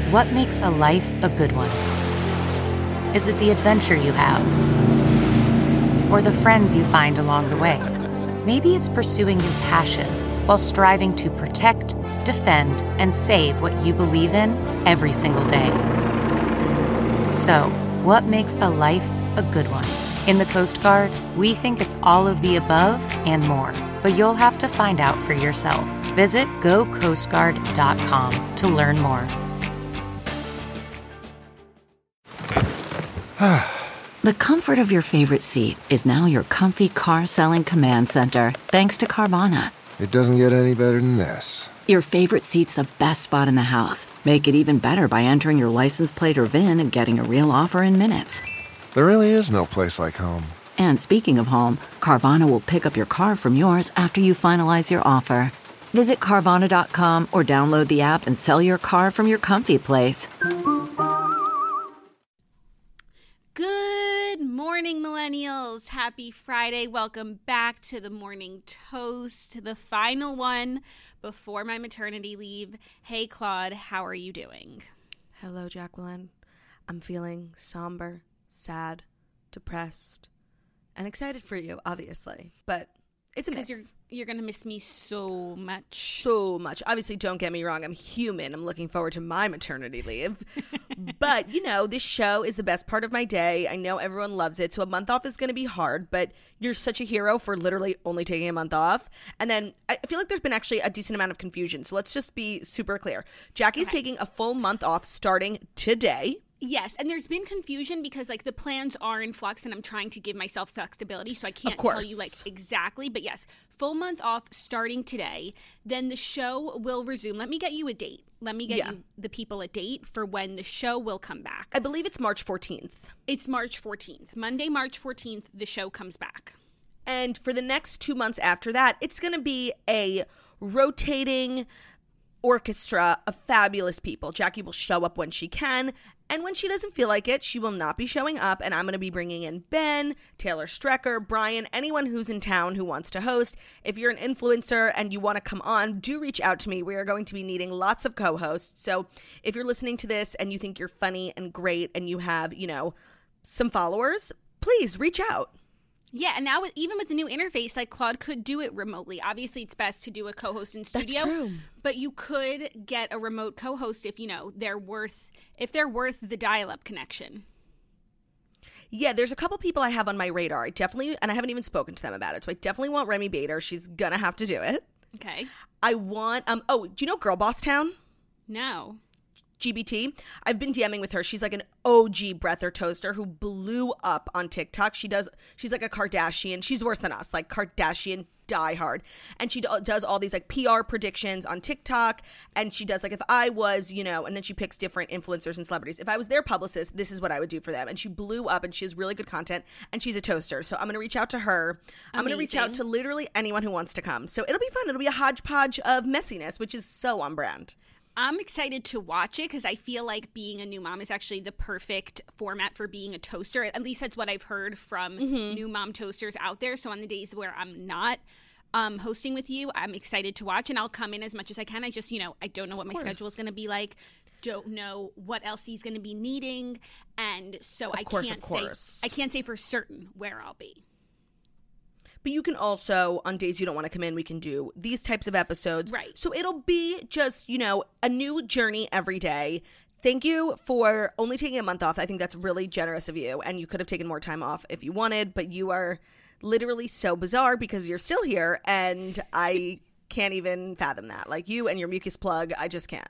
What makes a life a good one? Is it the adventure you have? Or the friends you find along the way? Maybe it's pursuing your passion while striving to protect, defend, and save what you believe in every single day. So, what makes a life a good one? In the Coast Guard, we think it's all of the above and more, but you'll have to find out for yourself. Visit gocoastguard.com to learn more. The comfort of your favorite seat is now your comfy car-selling command center, thanks to Carvana. It doesn't get any better than this. Your favorite seat's the best spot in the house. Make it even better by entering your license plate or VIN and getting a real offer in minutes. There really is no place like home. And speaking of home, Carvana will pick up your car from yours after you finalize your offer. Visit Carvana.com or download the app and sell your car from your comfy place. Good morning, millennials. Happy Friday. Welcome back to the Morning Toast, the final one before my maternity leave. Hey, Claude, how are you doing? Hello, Jacqueline. I'm feeling somber, sad, depressed, and excited for you, obviously. But it's a mix. Because you're going to miss me so much. So much. Obviously, don't get me wrong. I'm human. I'm looking forward to my maternity leave. But, you know, this show is the best part of my day. I know everyone loves it. So a month off is going to be hard. But you're such a hero for literally only taking a month off. And then I feel like there's been actually a decent amount of confusion. So let's just be super clear. Jackie's taking a full month off starting today. Yes, and there's been confusion because, like, the plans are in flux and I'm trying to give myself flexibility, so I can't tell you, like, exactly. But, yes, full month off starting today. Then the show will resume. Let me get you a date. Let me get you, the people, a date for when the show will come back. I believe it's March 14th. It's March 14th. Monday, March 14th, the show comes back. And for the next 2 months after that, it's going to be a rotating orchestra of fabulous people. Jackie will show up when she can. And when she doesn't feel like it, she will not be showing up. And I'm going to be bringing in Ben, Taylor Strecker, Brian, anyone who's in town who wants to host. If you're an influencer and you want to come on, do reach out to me. We are going to be needing lots of co-hosts. So if you're listening to this and you think you're funny and great and you have, you know, some followers, please reach out. Yeah, and now even with the new interface, like, Claude could do it remotely. Obviously, it's best to do a co-host in studio. That's true. But you could get a remote co-host if, you know, they're worth the dial-up connection. Yeah, there's a couple people I have on my radar. I haven't even spoken to them about it. So I definitely want Remy Bader. She's gonna have to do it. Okay. I want do you know Girl Boss Town? No. GBT. I've been DMing with her. She's like an OG breather toaster who blew up on TikTok. She's like a Kardashian. She's worse than us, like Kardashian diehard. And she does all these like PR predictions on TikTok. And she does like, if I was, you know, and then she picks different influencers and celebrities. If I was their publicist, this is what I would do for them. And she blew up and she has really good content and she's a toaster. So I'm going to reach out to her. I'm going to reach out to literally anyone who wants to come. So it'll be fun. It'll be a hodgepodge of messiness, which is so on brand. I'm excited to watch it because I feel like being a new mom is actually the perfect format for being a toaster. At least that's what I've heard from new mom toasters out there. So on the days where I'm not hosting with you, I'm excited to watch, and I'll come in as much as I can. I just, you know, I don't know what my schedule is going to be like. Don't know what else he's going to be needing, and so I can't say for certain where I'll be. But you can also, on days you don't want to come in, we can do these types of episodes. Right. So it'll be just, you know, a new journey every day. Thank you for only taking a month off. I think that's really generous of you. And you could have taken more time off if you wanted, but you are literally so bizarre because you're still here. And I can't even fathom that. Like, you and your mucus plug, I just can't.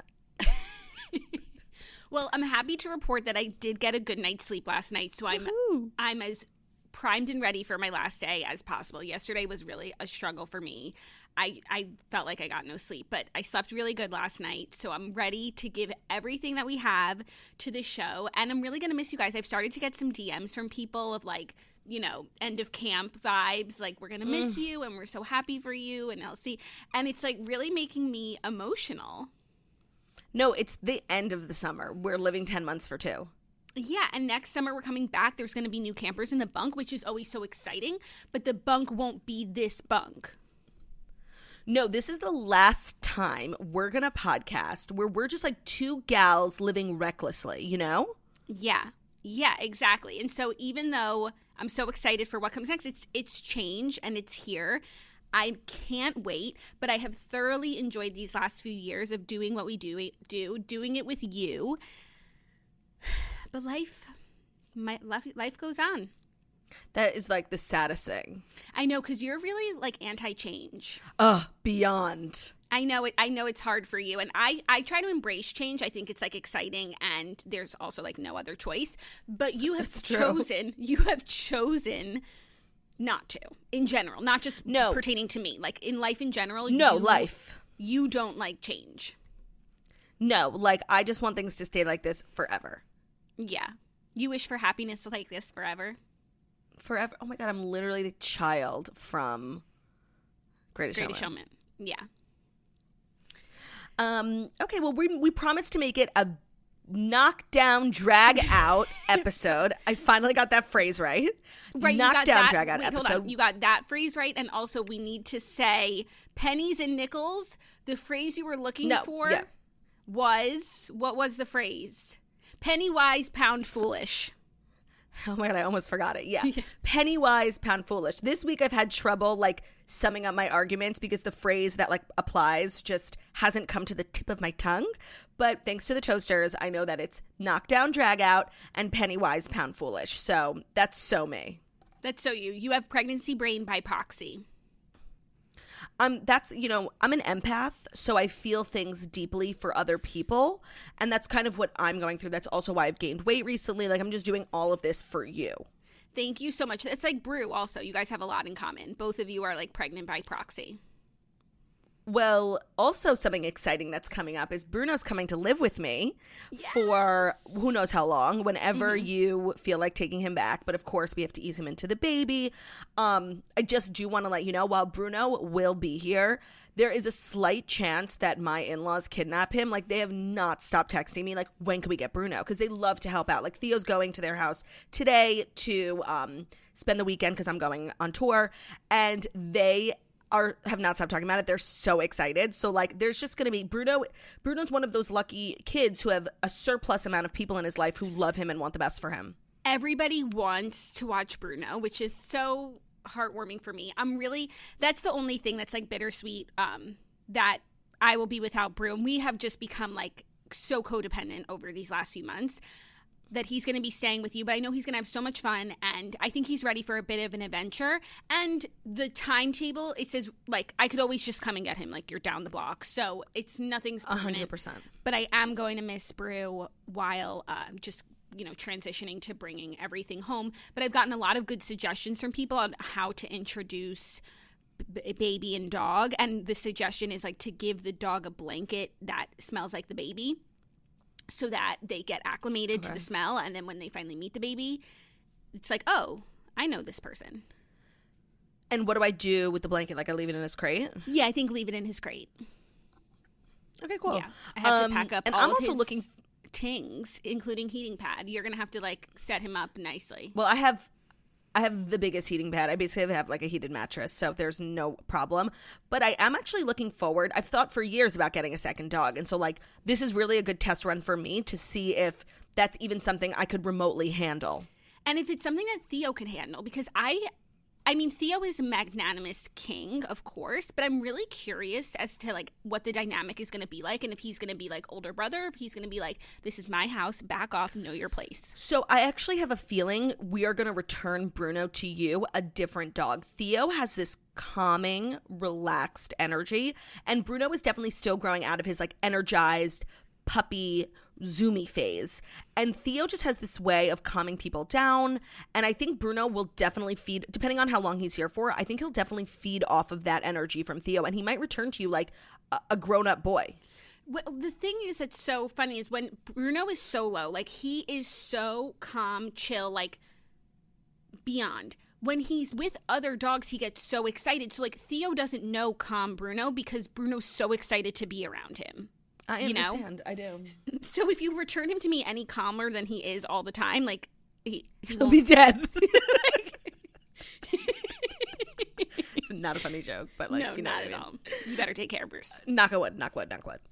Well, I'm happy to report that I did get a good night's sleep last night. So I'm as primed and ready for my last day as possible. Yesterday was really a struggle for me. I felt like I got no sleep, but I slept really good last night. So I'm ready to give everything that we have to the show. And I'm really going to miss you guys. I've started to get some DMs from people of like, you know, end of camp vibes. Like, we're going to miss you and we're so happy for you and Elsie. And it's like really making me emotional. No, it's the end of the summer. We're living 10 months for 2. Yeah, and next summer we're coming back. There's going to be new campers in the bunk, which is always so exciting. But the bunk won't be this bunk. No, this is the last time we're going to podcast where we're just like two gals living recklessly, you know? Yeah. Yeah, exactly. And so even though I'm so excited for what comes next, it's change and it's here. I can't wait, but I have thoroughly enjoyed these last few years of doing what we doing it with you. But life goes on. That is like the saddest thing. I know, because you're really like anti-change. Beyond. I know it's hard for you, and I try to embrace change. I think it's like exciting, and there's also like no other choice. But you have chosen not to, in general, not just pertaining to me. Like in life in general. Life. You don't like change. No, like I just want things to stay like this forever. Yeah. You wish for happiness like this forever. Forever. Oh my God, I'm literally the child from Greatest Showman. Yeah. Okay, well, we promised to make it a knockdown, drag out episode. I finally got that phrase right. Right, knockdown, drag out episode. Hold on. You got that phrase right, and also we need to say pennies and nickels. The phrase you were looking for was, what was the phrase? Penny wise, pound foolish. Oh my God, I almost forgot it. Yeah. Penny wise, pound foolish. This week I've had trouble like summing up my arguments because the phrase that like applies just hasn't come to the tip of my tongue. But thanks to the toasters, I know that it's knock down, drag out, and penny wise, pound foolish. So that's so me. That's so you. You have pregnancy brain by proxy. That's, I'm an empath, so I feel things deeply for other people. And that's kind of what I'm going through. That's also why I've gained weight recently. Like, I'm just doing all of this for you. Thank you so much. It's like Brew also. You guys have a lot in common. Both of you are like pregnant by proxy. Well, also something exciting that's coming up is Bruno's coming to live with me for who knows how long, whenever you feel like taking him back. But of course, we have to ease him into the baby. I just do want to let you know, while Bruno will be here, there is a slight chance that my in-laws kidnap him. Like, they have not stopped texting me, like, when can we get Bruno? Because they love to help out. Like, Theo's going to their house today to spend the weekend because I'm going on tour. And they have not stopped talking about it. They're so excited. So like there's just gonna be Bruno's one of those lucky kids who have a surplus amount of people in his life who love him and want the best for him. Everybody wants to watch Bruno, which is so heartwarming for me. That's the only thing that's like bittersweet, that I will be without Bruno. We have just become like so codependent over these last few months that he's going to be staying with you, but I know he's going to have so much fun, and I think he's ready for a bit of an adventure. And the timetable, it says, like, I could always just come and get him, like, you're down the block. So nothing's permanent. 100%. But I am going to miss Brew while just, transitioning to bringing everything home. But I've gotten a lot of good suggestions from people on how to introduce baby and dog, and the suggestion is, like, to give the dog a blanket that smells like the baby, so that they get acclimated to the smell, and then when they finally meet the baby, it's like, oh, I know this person. And what do I do with the blanket? Like, I leave it in his crate? Yeah, I think leave it in his crate. Okay, cool. Yeah, I have to pack up and all I'm of also his looking things, including heating pad. You're going to have to, like, set him up nicely. Well, I have the biggest heating pad. I basically have like a heated mattress, so there's no problem. But I am actually looking forward. I've thought for years about getting a second dog. And so like this is really a good test run for me to see if that's even something I could remotely handle. And if it's something that Theo can handle, because I mean, Theo is a magnanimous king, of course, but I'm really curious as to, like, what the dynamic is going to be like, and if he's going to be, like, older brother, if he's going to be like, this is my house, back off, know your place. So I actually have a feeling we are going to return Bruno to you, a different dog. Theo has this calming, relaxed energy, and Bruno is definitely still growing out of his, like, energized puppy zoomy phase, and Theo just has this way of calming people down, and I think Bruno will definitely feed, depending on how long he's here for, I think he'll definitely feed off of that energy from Theo, and he might return to you like a grown-up boy. Well, the thing is that's so funny is when Bruno is solo, like, he is so calm, chill, like, beyond. When he's with other dogs, he gets so excited. So, like, Theo doesn't know calm Bruno because Bruno's so excited to be around him. I understand. I do. So if you return him to me any calmer than he is all the time, like, he'll be dead. It's Not a funny joke, but like, No, you know not what I at mean. all. You better take care of Bruce. Knock on wood, knock wood, knock wood.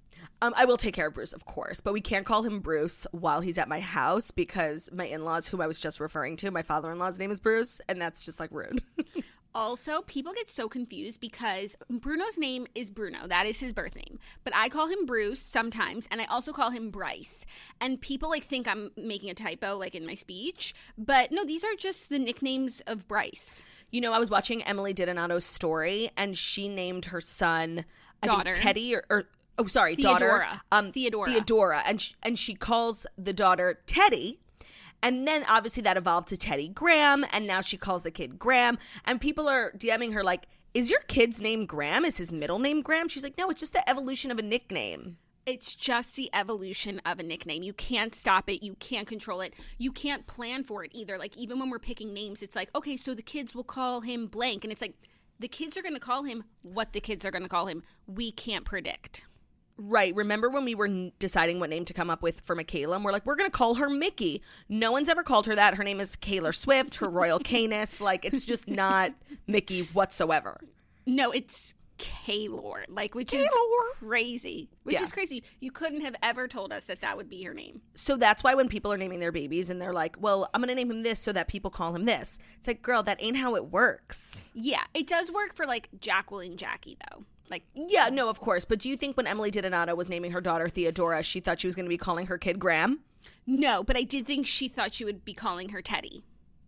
I will take care of Bruce, of course, but we can't call him Bruce while he's at my house because my in-laws, who I was just referring to, my father-in-law's name is Bruce, and that's just like rude. Also, people get so confused because Bruno's name is Bruno. That is his birth name. But I call him Bruce sometimes, and I also call him Bryce. And people like think I'm making a typo like in my speech. But no, these are just the nicknames of Bryce. You know, I was watching Emily Donato's story, and she named her son, I Daughter. think Teddy or oh, sorry, Theodora. daughter. Theodora. Theodora. And she calls the daughter Teddy. And then obviously that evolved to Teddy Graham, and now she calls the kid Graham. And people are DMing her like, is your kid's name Graham? Is his middle name Graham? She's like, no, it's just the evolution of a nickname. It's just the evolution of a nickname. You can't stop it. You can't control it. You can't plan for it either. Like, even when we're picking names, it's like, okay, so the kids will call him blank. And it's like, the kids are going to call him what the kids are going to call him. We can't predict. Right. Remember when we were deciding what name to come up with for Michaela? And we're like, we're going to call her Mickey. No one's ever called her that. Her name is Taylor Swift, her Royal Canis. Like, it's just not Mickey whatsoever. No, it's Kaylor, like, which is crazy. Yeah. Is crazy. You couldn't have ever told us that would be her name. So that's why when people are naming their babies and they're like, well, I'm going to name him this so that people call him this. It's like, girl, that ain't how it works. Yeah, it does work for, like, Jacqueline Jackie, though. Like, Yeah, no, of course. But do you think when Emily Donato was naming her daughter Theodora, she thought she was going to be calling her kid Graham? no, but I did think she thought she would be calling her Teddy.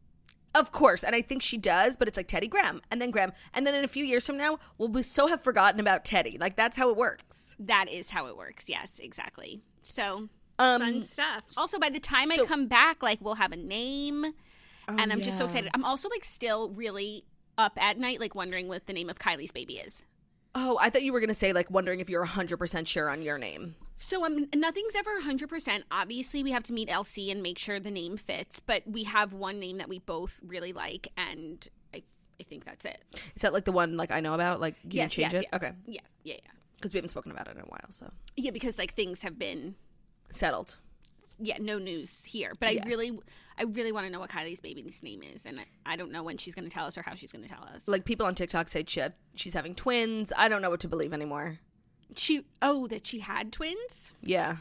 Of course. And I think she does, but it's like Teddy Graham and then Graham. And then in a few years from now, we'll so have forgotten about Teddy. Like, that's how it works. That is how it works. Yes, exactly. So, Um, fun stuff. Also, by the time I so- come back, like, we'll have a name. And I'm just so yeah. excited. I'm also, like, still really up at night, like, wondering what the name of Kylie's baby is. Oh, I thought you were going to say, like, wondering if you're 100% sure on your name. So nothing's ever 100%. Obviously, we have to meet Elsie and make sure the name fits. But we have one name that we both really like, and I think that's it. Is that, like, the one, like, I know about? Like, you didn't change it? Yeah. Okay. Yes, yeah. Because we haven't spoken about it in a while, so. Yeah, because, like, things have been, Settled. yeah, no news here. But Yeah. I really want to know what Kylie's baby's name is, and I don't know when she's going to tell us or how she's going to tell us. Like, people on TikTok say she's having twins. I don't know what to believe anymore. That she had twins? Yeah.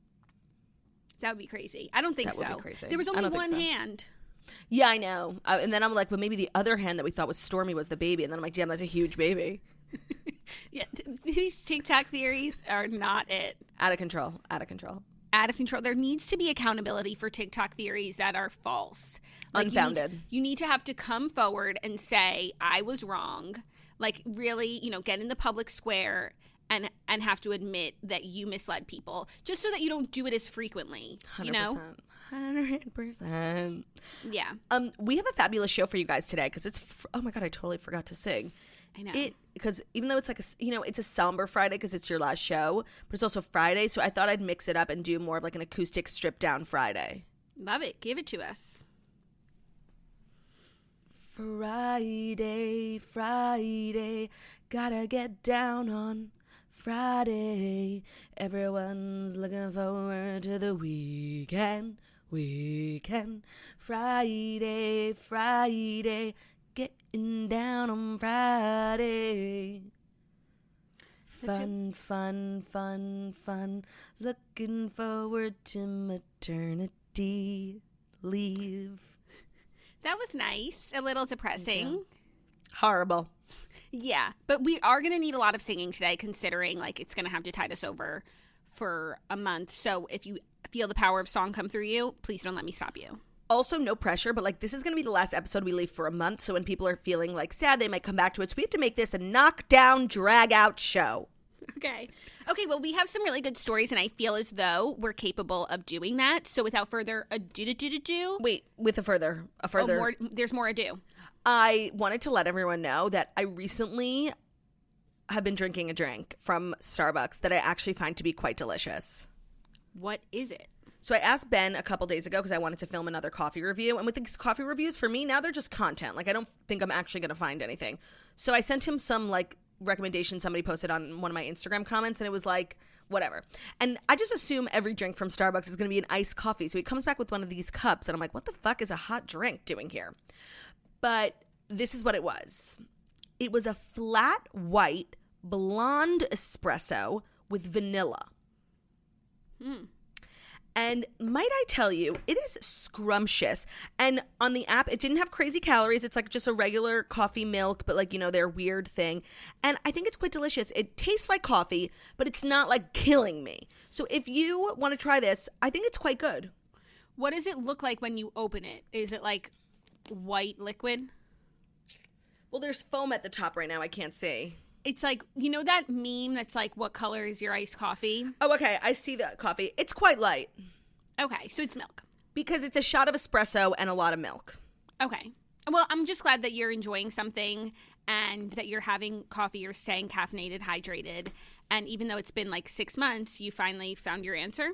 That would be crazy. I don't think That would so. be crazy. There was I only don't think one so. hand. Yeah, I know. And then I'm like, but maybe the other hand that we thought was Stormy was the baby. And then I'm like, damn, that's a huge baby. Yeah, these TikTok theories are not it. Out of control. Out of control. Out of control. There needs to be accountability for TikTok theories that are false. Like, Unfounded. You need to have to come forward and say, I was wrong. Like, really, get in the public square and have to admit that you misled people, just so that you don't do it as frequently. 100%. 100%. Yeah. We have a fabulous show for you guys today because it's oh my god, I totally forgot to sing. I know. Because even though it's like it's a somber Friday because it's your last show, but it's also Friday, so I thought I'd mix it up and do more of like an acoustic stripped down Friday. Love it. Give it to us. Friday, Friday, gotta get down on Friday. Everyone's looking forward to the weekend. Friday, Friday, getting down on Friday. Fun, fun, fun, fun. Looking forward to maternity leave. That was nice. A little depressing. Horrible. Yeah, but we are going to need a lot of singing today, considering like it's going to have to tide us over for a month. So if you feel the power of song come through you, please don't let me stop you. Also, no pressure, but like this is going to be the last episode we leave for a month. So when people are feeling like sad, they might come back to it. So we have to make this a knockdown, drag out show. Okay. Well, we have some really good stories, and I feel as though we're capable of doing that. So without further ado, Wait, with a further. there's more ado. I wanted to let everyone know that I recently have been drinking a drink from Starbucks that I actually find to be quite delicious. What is it? So I asked Ben a couple days ago because I wanted to film another coffee review. And with these coffee reviews, for me, now they're just content. Like, I don't think I'm actually going to find anything. So I sent him some, like, recommendation somebody posted on one of my Instagram comments, and it was like, whatever. And I just assume every drink from Starbucks is going to be an iced coffee. So he comes back with one of these cups, and I'm like, what the fuck is a hot drink doing here? But this is what it was. It was a flat white blonde espresso with vanilla. And might I tell you, it is scrumptious. And on the app, it didn't have crazy calories. It's like just a regular coffee milk, but like, you know, their weird thing. And I think it's quite delicious. It tastes like coffee, but it's not like killing me. So if you want to try this, I think it's quite good. What does it look like when you open it? Is it like white liquid? Well, there's foam at the top right now. I can't see. It's like, you know that meme that's like, what color is your iced coffee? Oh, okay. I see the coffee. It's quite light. Okay, so it's milk. Because it's a shot of espresso and a lot of milk. Okay. Well, I'm just glad that you're enjoying something and that you're having coffee, you're staying caffeinated, hydrated. And even though it's been like 6 months, you finally found your answer.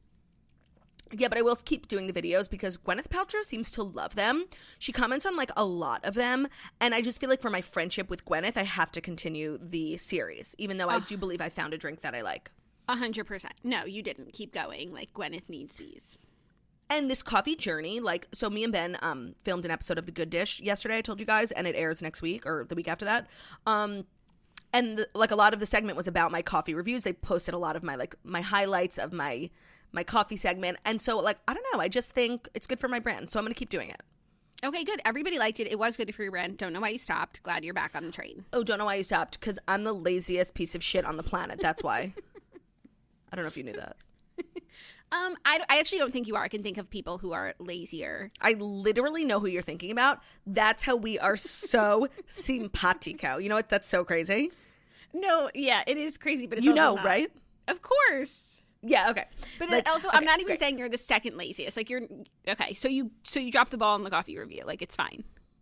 Yeah, but I will keep doing the videos because Gwyneth Paltrow seems to love them. She comments on like a lot of them. And I just feel like for my friendship with Gwyneth, I have to continue the series, even though I do believe I found a drink that I like. 100%. No, you didn't. Keep going. Like, Gwyneth needs these. And this coffee journey, like, so me and Ben filmed an episode of The Good Dish yesterday, I told you guys, and it airs next week or the week after that. And like a lot of the segment was about my coffee reviews. They posted a lot of my highlights of my coffee segment. And so, like, I don't know. I just think it's good for my brand. So I'm going to keep doing it. Okay, good. Everybody liked it. It was good for your brand. Don't know why you stopped. Glad you're back on the train. Oh, don't know why you stopped. Because I'm the laziest piece of shit on the planet. That's why. I don't know if you knew that. I actually don't think you are. I can think of people who are lazier. I literally know who you're thinking about. That's how we are so simpatico. You know what? That's so crazy. No, yeah, it is crazy, but it's you also know, not. right? Of course. Yeah, okay. But like, also, okay, I'm not even great. saying you're the second laziest. Like, you're okay. So you dropped the ball on the coffee review. Like, it's fine.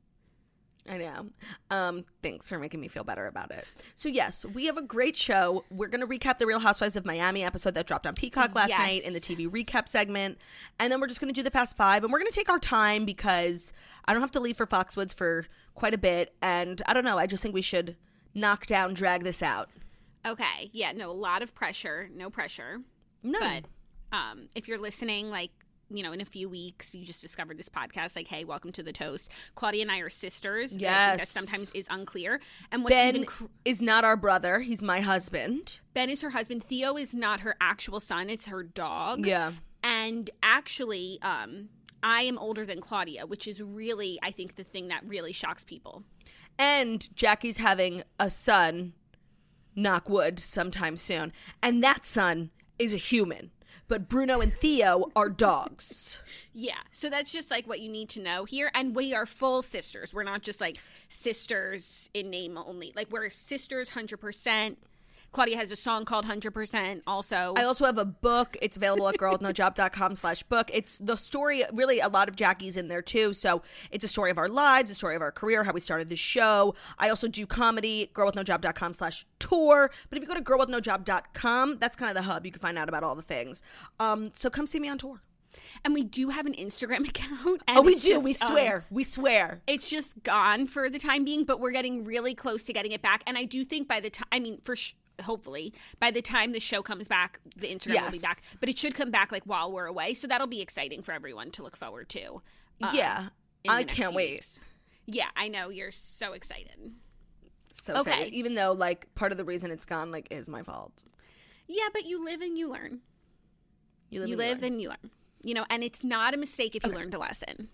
I know. Thanks for making me feel better about it. So yes, we have a great show. We're going to recap the Real Housewives of Miami episode that dropped on Peacock last night in the TV recap segment. And then we're just going to do the Fast Five. And we're going to take our time because I don't have to leave for Foxwoods for quite a bit. And I don't know. I just think we should knock down, drag this out. Okay. Yeah, no, a lot of pressure. No pressure. No. But if you're listening, like, you know, in a few weeks, you just discovered this podcast, like, hey, welcome to The Toast. Claudia and I are sisters. Yes. I think that sometimes is unclear. And what's Ben even is not our brother. He's my husband. Ben is her husband. Theo is not her actual son. It's her dog. Yeah. And actually, I am older than Claudia, which is really, I think, the thing that really shocks people. And Jackie's having a son, knock wood, sometime soon. And that son is a human. But Bruno and Theo are dogs. Yeah, so that's just like what you need to know here. And we are full sisters. We're not just like sisters in name only. Like, we're sisters 100%. Claudia has a song called 100% also. I also have a book. It's available at girlwithnojob.com/book. It's the story, really a lot of Jackie's in there too. So it's a story of our lives, a story of our career, how we started the show. I also do comedy, girlwithnojob.com/tour. But if you go to girlwithnojob.com, that's kind of the hub. You can find out about all the things. So come see me on tour. And we do have an Instagram account. And We it's do. just, We swear. We swear. It's just gone for the time being, but we're getting really close to getting it back. And I do think by the time, I mean, hopefully, by the time the show comes back, the Instagram will be back. But it should come back like while we're away. So that'll be exciting for everyone to look forward to. Yeah. I can't wait. Weeks. Yeah, I know. You're so excited. So excited. Even though, like, part of the reason it's gone, like, is my fault. Yeah, but you live and you learn. You live and you learn. You know, and it's not a mistake if you learned a lesson.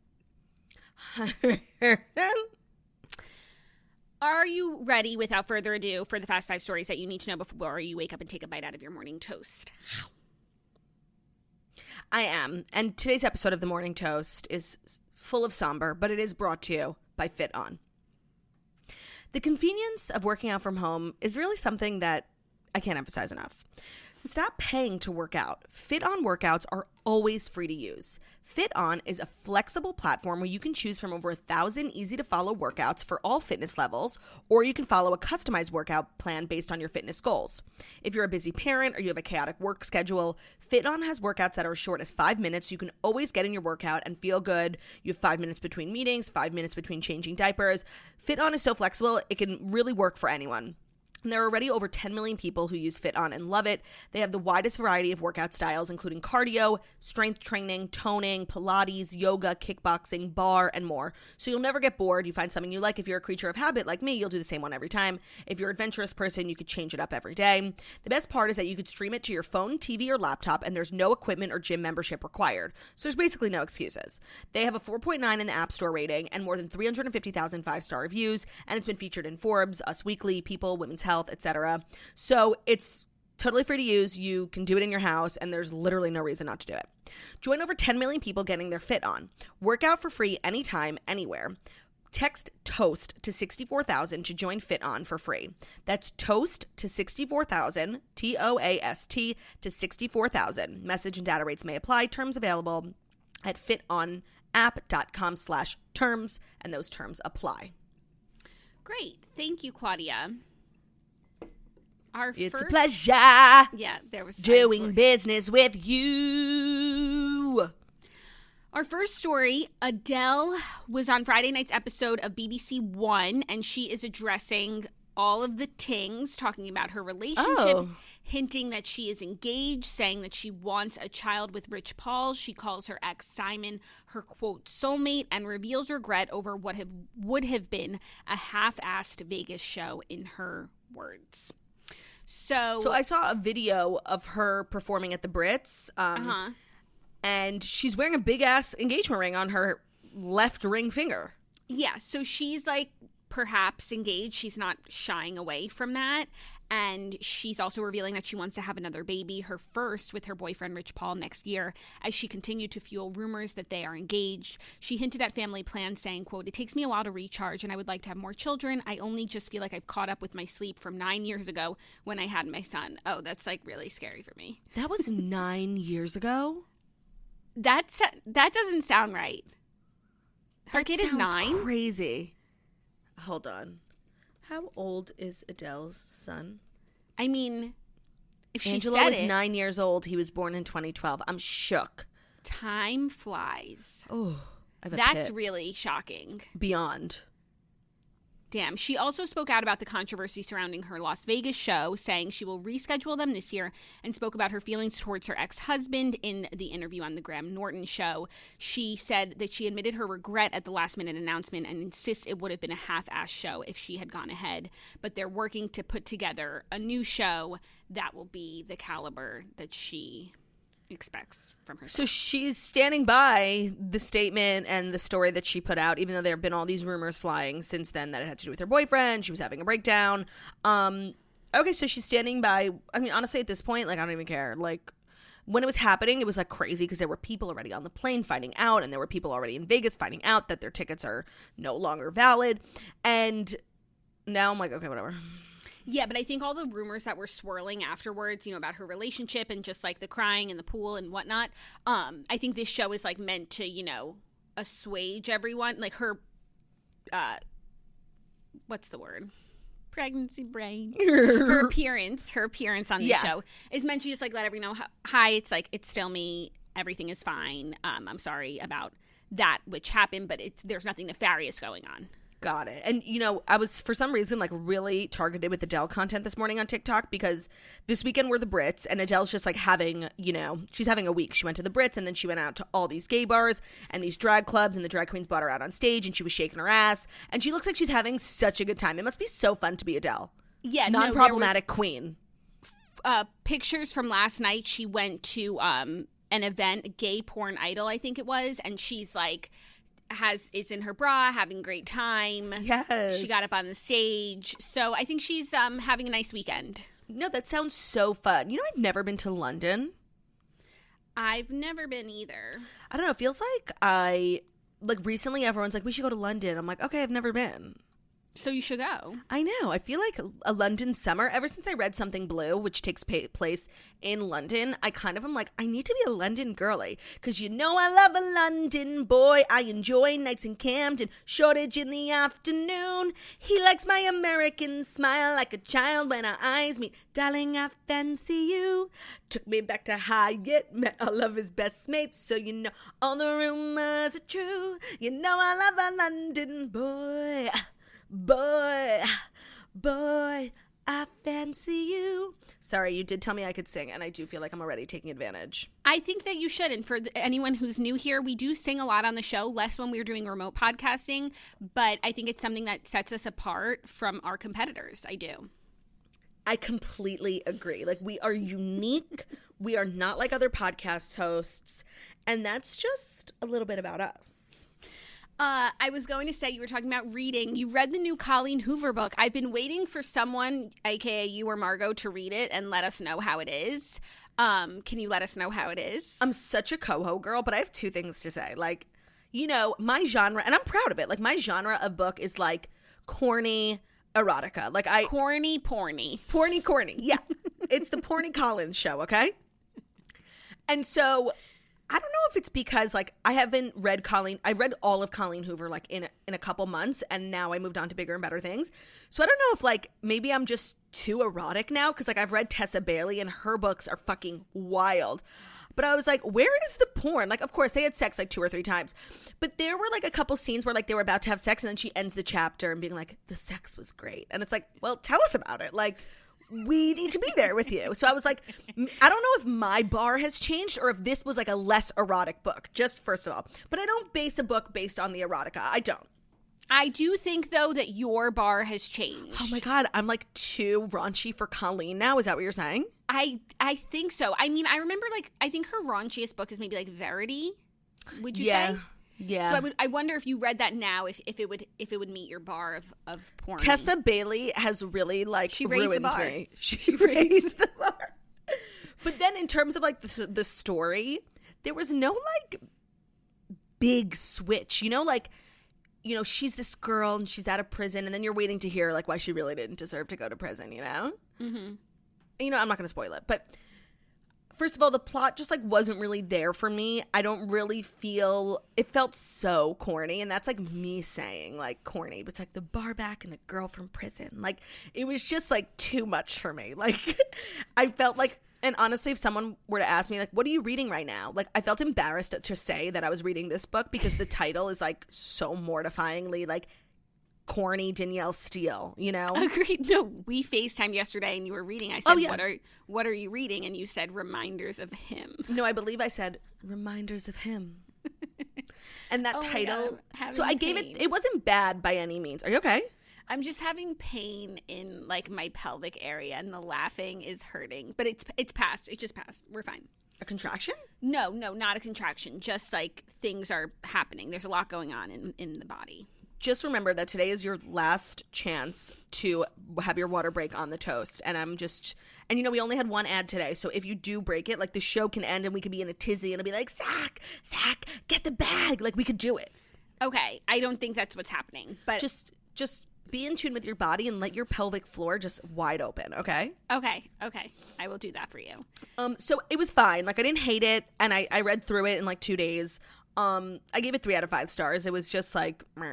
Are you ready, without further ado, for the Fast Five stories that you need to know before you wake up and take a bite out of your morning toast? I am. And today's episode of The Morning Toast is full of somber, but it is brought to you by Fit On. The convenience of working out from home is really something that I can't emphasize enough. Stop paying to work out. Fit On workouts are always free to use. Fit On is a flexible platform where you can choose from over 1,000 easy-to-follow workouts for all fitness levels, or you can follow a customized workout plan based on your fitness goals. If you're a busy parent or you have a chaotic work schedule, Fit On has workouts that are as short as 5 minutes. So you can always get in your workout and feel good. You have 5 minutes between meetings, 5 minutes between changing diapers. Fit On is so flexible, it can really work for anyone. And there are already over 10 million people who use FitOn and love it. They have the widest variety of workout styles, including cardio, strength training, toning, Pilates, yoga, kickboxing, bar, and more. So you'll never get bored. You find something you like. If you're a creature of habit like me, you'll do the same one every time. If you're an adventurous person, you could change it up every day. The best part is that you could stream it to your phone, TV, or laptop, and there's no equipment or gym membership required. So there's basically no excuses. They have a 4.9 in the App Store rating and more than 350,000 5-star reviews, and it's been featured in Forbes, Us Weekly, People, Women's Health, etc. So it's totally free to use. You can do it in your house, and there's literally no reason not to do it. Join over 10 million people getting their FitOn. Work out for free anytime, anywhere. Text TOAST to 64,000 to join FitOn for free. That's TOAST to 64,000, TOAST to 64,000. Message and data rates may apply. Terms available at fitonapp.com/terms, and those terms apply. Great. Thank you, Claudia. It's a pleasure. Yeah, there was doing business with you. Our first story, Adele was on Friday night's episode of BBC One, and she is addressing all of the tings, talking about her relationship, hinting that she is engaged, saying that she wants a child with Rich Paul. She calls her ex Simon her, quote, soulmate, and reveals regret over what would have been a half-assed Vegas show, in her words. So I saw a video of her performing at the Brits, and she's wearing a big-ass engagement ring on her left ring finger. Yeah, so she's, like, perhaps engaged. She's not shying away from that. And she's also revealing that she wants to have another baby, her first, with her boyfriend Rich Paul next year, as she continued to fuel rumors that they are engaged. She hinted at family plans, saying, quote, it takes me a while to recharge and I would like to have more children. I only just feel like I've caught up with my sleep from 9 years ago when I had my son. Oh, that's like really scary for me. That was 9 years ago? That doesn't sound right. Her kid is 9? Crazy. Hold on. How old is Adele's son? I mean, if she Angelo said is 9 years old. He was born in 2012. I'm shook. Time flies. Oh, that's really shocking. Beyond. Damn. She also spoke out about the controversy surrounding her Las Vegas show, saying she will reschedule them this year, and spoke about her feelings towards her ex-husband in the interview on the Graham Norton show. She said that she admitted her regret at the last-minute announcement and insists it would have been a half-assed show if she had gone ahead. But they're working to put together a new show that will be the caliber that she expects from herself. So she's standing by the statement and the story that she put out, even though there have been all these rumors flying since then that it had to do with her boyfriend. She was having a breakdown. Okay, so she's standing by. I mean, honestly, at this point, like, I don't even care. Like, when it was happening, it was like crazy because there were people already on the plane finding out, and there were people already in Vegas finding out that their tickets are no longer valid. And now I'm like, okay, whatever. Yeah, but I think all the rumors that were swirling afterwards, you know, about her relationship and just, like, the crying in the pool and whatnot, I think this show is, like, meant to, you know, assuage everyone. Like, her, what's the word? Pregnancy brain. Her appearance on the show is meant to just, like, let everyone know, hi, it's, like, it's still me. Everything is fine. I'm sorry about that which happened, but there's nothing nefarious going on. Got it. And, you know, I was, for some reason, like, really targeted with Adele content this morning on TikTok because this weekend were the Brits, and Adele's just, like, having, you know, she's having a week. She went to the Brits, and then she went out to all these gay bars and these drag clubs, and the drag queens brought her out on stage, and she was shaking her ass, and she looks like she's having such a good time. It must be so fun to be Adele. Yeah. Non-problematic queen. Pictures from last night, she went to an event, Gay Porn Idol, I think it was, and she's, like, is in her bra, having a great time. Yes. She got up on the stage. So I think she's having a nice weekend. No, that sounds so fun. You know, I've never been to London. I've never been either. I don't know. It feels like recently everyone's like, we should go to London. I'm like, okay, I've never been. So you should go. I know. I feel like a London summer, ever since I read Something Blue, which takes place in London, I kind of am like, I need to be a London girly. Because you know I love a London boy. I enjoy nights in Camden, Shoreditch in the afternoon. He likes my American smile like a child when our eyes meet. Darling, I fancy you. Took me back to Hyatt, met all of his best mates. So you know all the rumors are true. You know I love a London boy. Boy, I fancy you. Sorry, you did tell me I could sing, and I do feel like I'm already taking advantage. I think that you should. And for anyone who's new here, we do sing a lot on the show, less when we're doing remote podcasting, but I think it's something that sets us apart from our competitors. I do. I completely agree. Like, we are unique. We are not like other podcast hosts, and that's just a little bit about us. I was going to say, you were talking about reading. You read the new Colleen Hoover book. I've been waiting for someone, aka you or Margot, to read it and let us know how it is. Can you let us know how it is? I'm such a Coho girl, but I have two things to say. Like, you know, my genre, and I'm proud of it. Like, my genre of book is like corny erotica. Like, corny porny. Yeah. It's the Porny Collins show, okay? And so I don't know if it's because, like, I haven't read I read all of Colleen Hoover, like, in a couple months, and now I moved on to bigger and better things. So I don't know if, like, maybe I'm just too erotic now, because, like, I've read Tessa Bailey, and her books are fucking wild. But I was like, where is the porn? Like, of course, they had sex, like, 2 or 3 times. But there were, like, a couple scenes where, like, they were about to have sex, and then she ends the chapter and being like, the sex was great. And it's like, well, tell us about it. Like, we need to be there with you. So I was like, I don't know if my bar has changed or if this was like a less erotic book, just first of all. But I don't base a book based on the erotica. I don't. I do think, though, that your bar has changed. Oh, my God. I'm like too raunchy for Colleen now. Is that what you're saying? I think so. I mean, I remember, like, I think her raunchiest book is maybe, like, Verity. Would you say? Yeah. So I wonder if you read that now, if it would meet your bar of porn. Tessa Bailey has really, like, she raised ruined the bar. me. She raised the bar. But then in terms of, like, the story, there was no, like, big switch. You know, like, you know, she's this girl and she's out of prison, and then you're waiting to hear, like, why she really didn't deserve to go to prison, you know? Mm-hmm. You know, I'm not going to spoil it, but first of all, the plot just, like, wasn't really there for me. I don't really feel, it felt so corny, and that's, like, me saying, like, corny, but it's, like, the bar back and the girl from prison. Like, it was just, like, too much for me. Like, I felt like, and honestly, if someone were to ask me, like, what are you reading right now? Like, I felt embarrassed to say that I was reading this book because the title is, like, so mortifyingly, like, corny Danielle Steele, you know? Agreed. No, we FaceTimed yesterday and you were reading. I said, Oh, yeah. what are you reading? And you said Reminders of Him. No, I believe I said Reminders of Him. And that Oh my title. God, I'm having So I gave pain. it wasn't bad by any means. Are you okay? I'm just having pain in, like, my pelvic area, and the laughing is hurting. But it's passed. It just passed. We're fine. A contraction? No, not a contraction. Just, like, things are happening. There's a lot going on in the body. Just remember that today is your last chance to have your water break on the toast. And you know, we only had one ad today. So if you do break it, like, the show can end and we could be in a tizzy and it'll be like, Zach, get the bag. Like, we could do it. Okay, I don't think that's what's happening. But Just be in tune with your body and let your pelvic floor just wide open, okay? Okay. I will do that for you. So it was fine. Like, I didn't hate it. And I read through it in, like, 2 days. I gave it 3 out of 5 stars. It was just like, meh.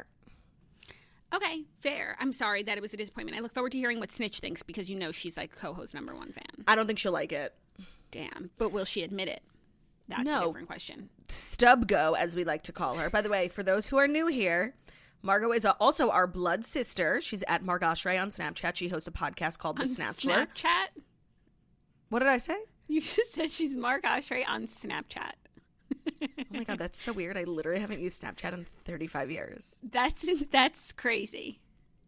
Okay, fair. I'm sorry that it was a disappointment. I look forward to hearing what Snitch thinks because, you know, she's, like, Coho's #1 fan. I don't think she'll like it. Damn. But will she admit it? That's No. a different question. Stubgo, as we like to call her. By the way, for those who are new here, Margot is also our blood sister. She's at Margoshray on Snapchat. She hosts a podcast called The On Snatchler. Snapchat? What did I say? You just said she's Mark Oshray on Snapchat. Oh my God, that's so weird. I literally haven't used Snapchat in 35 years. That's crazy.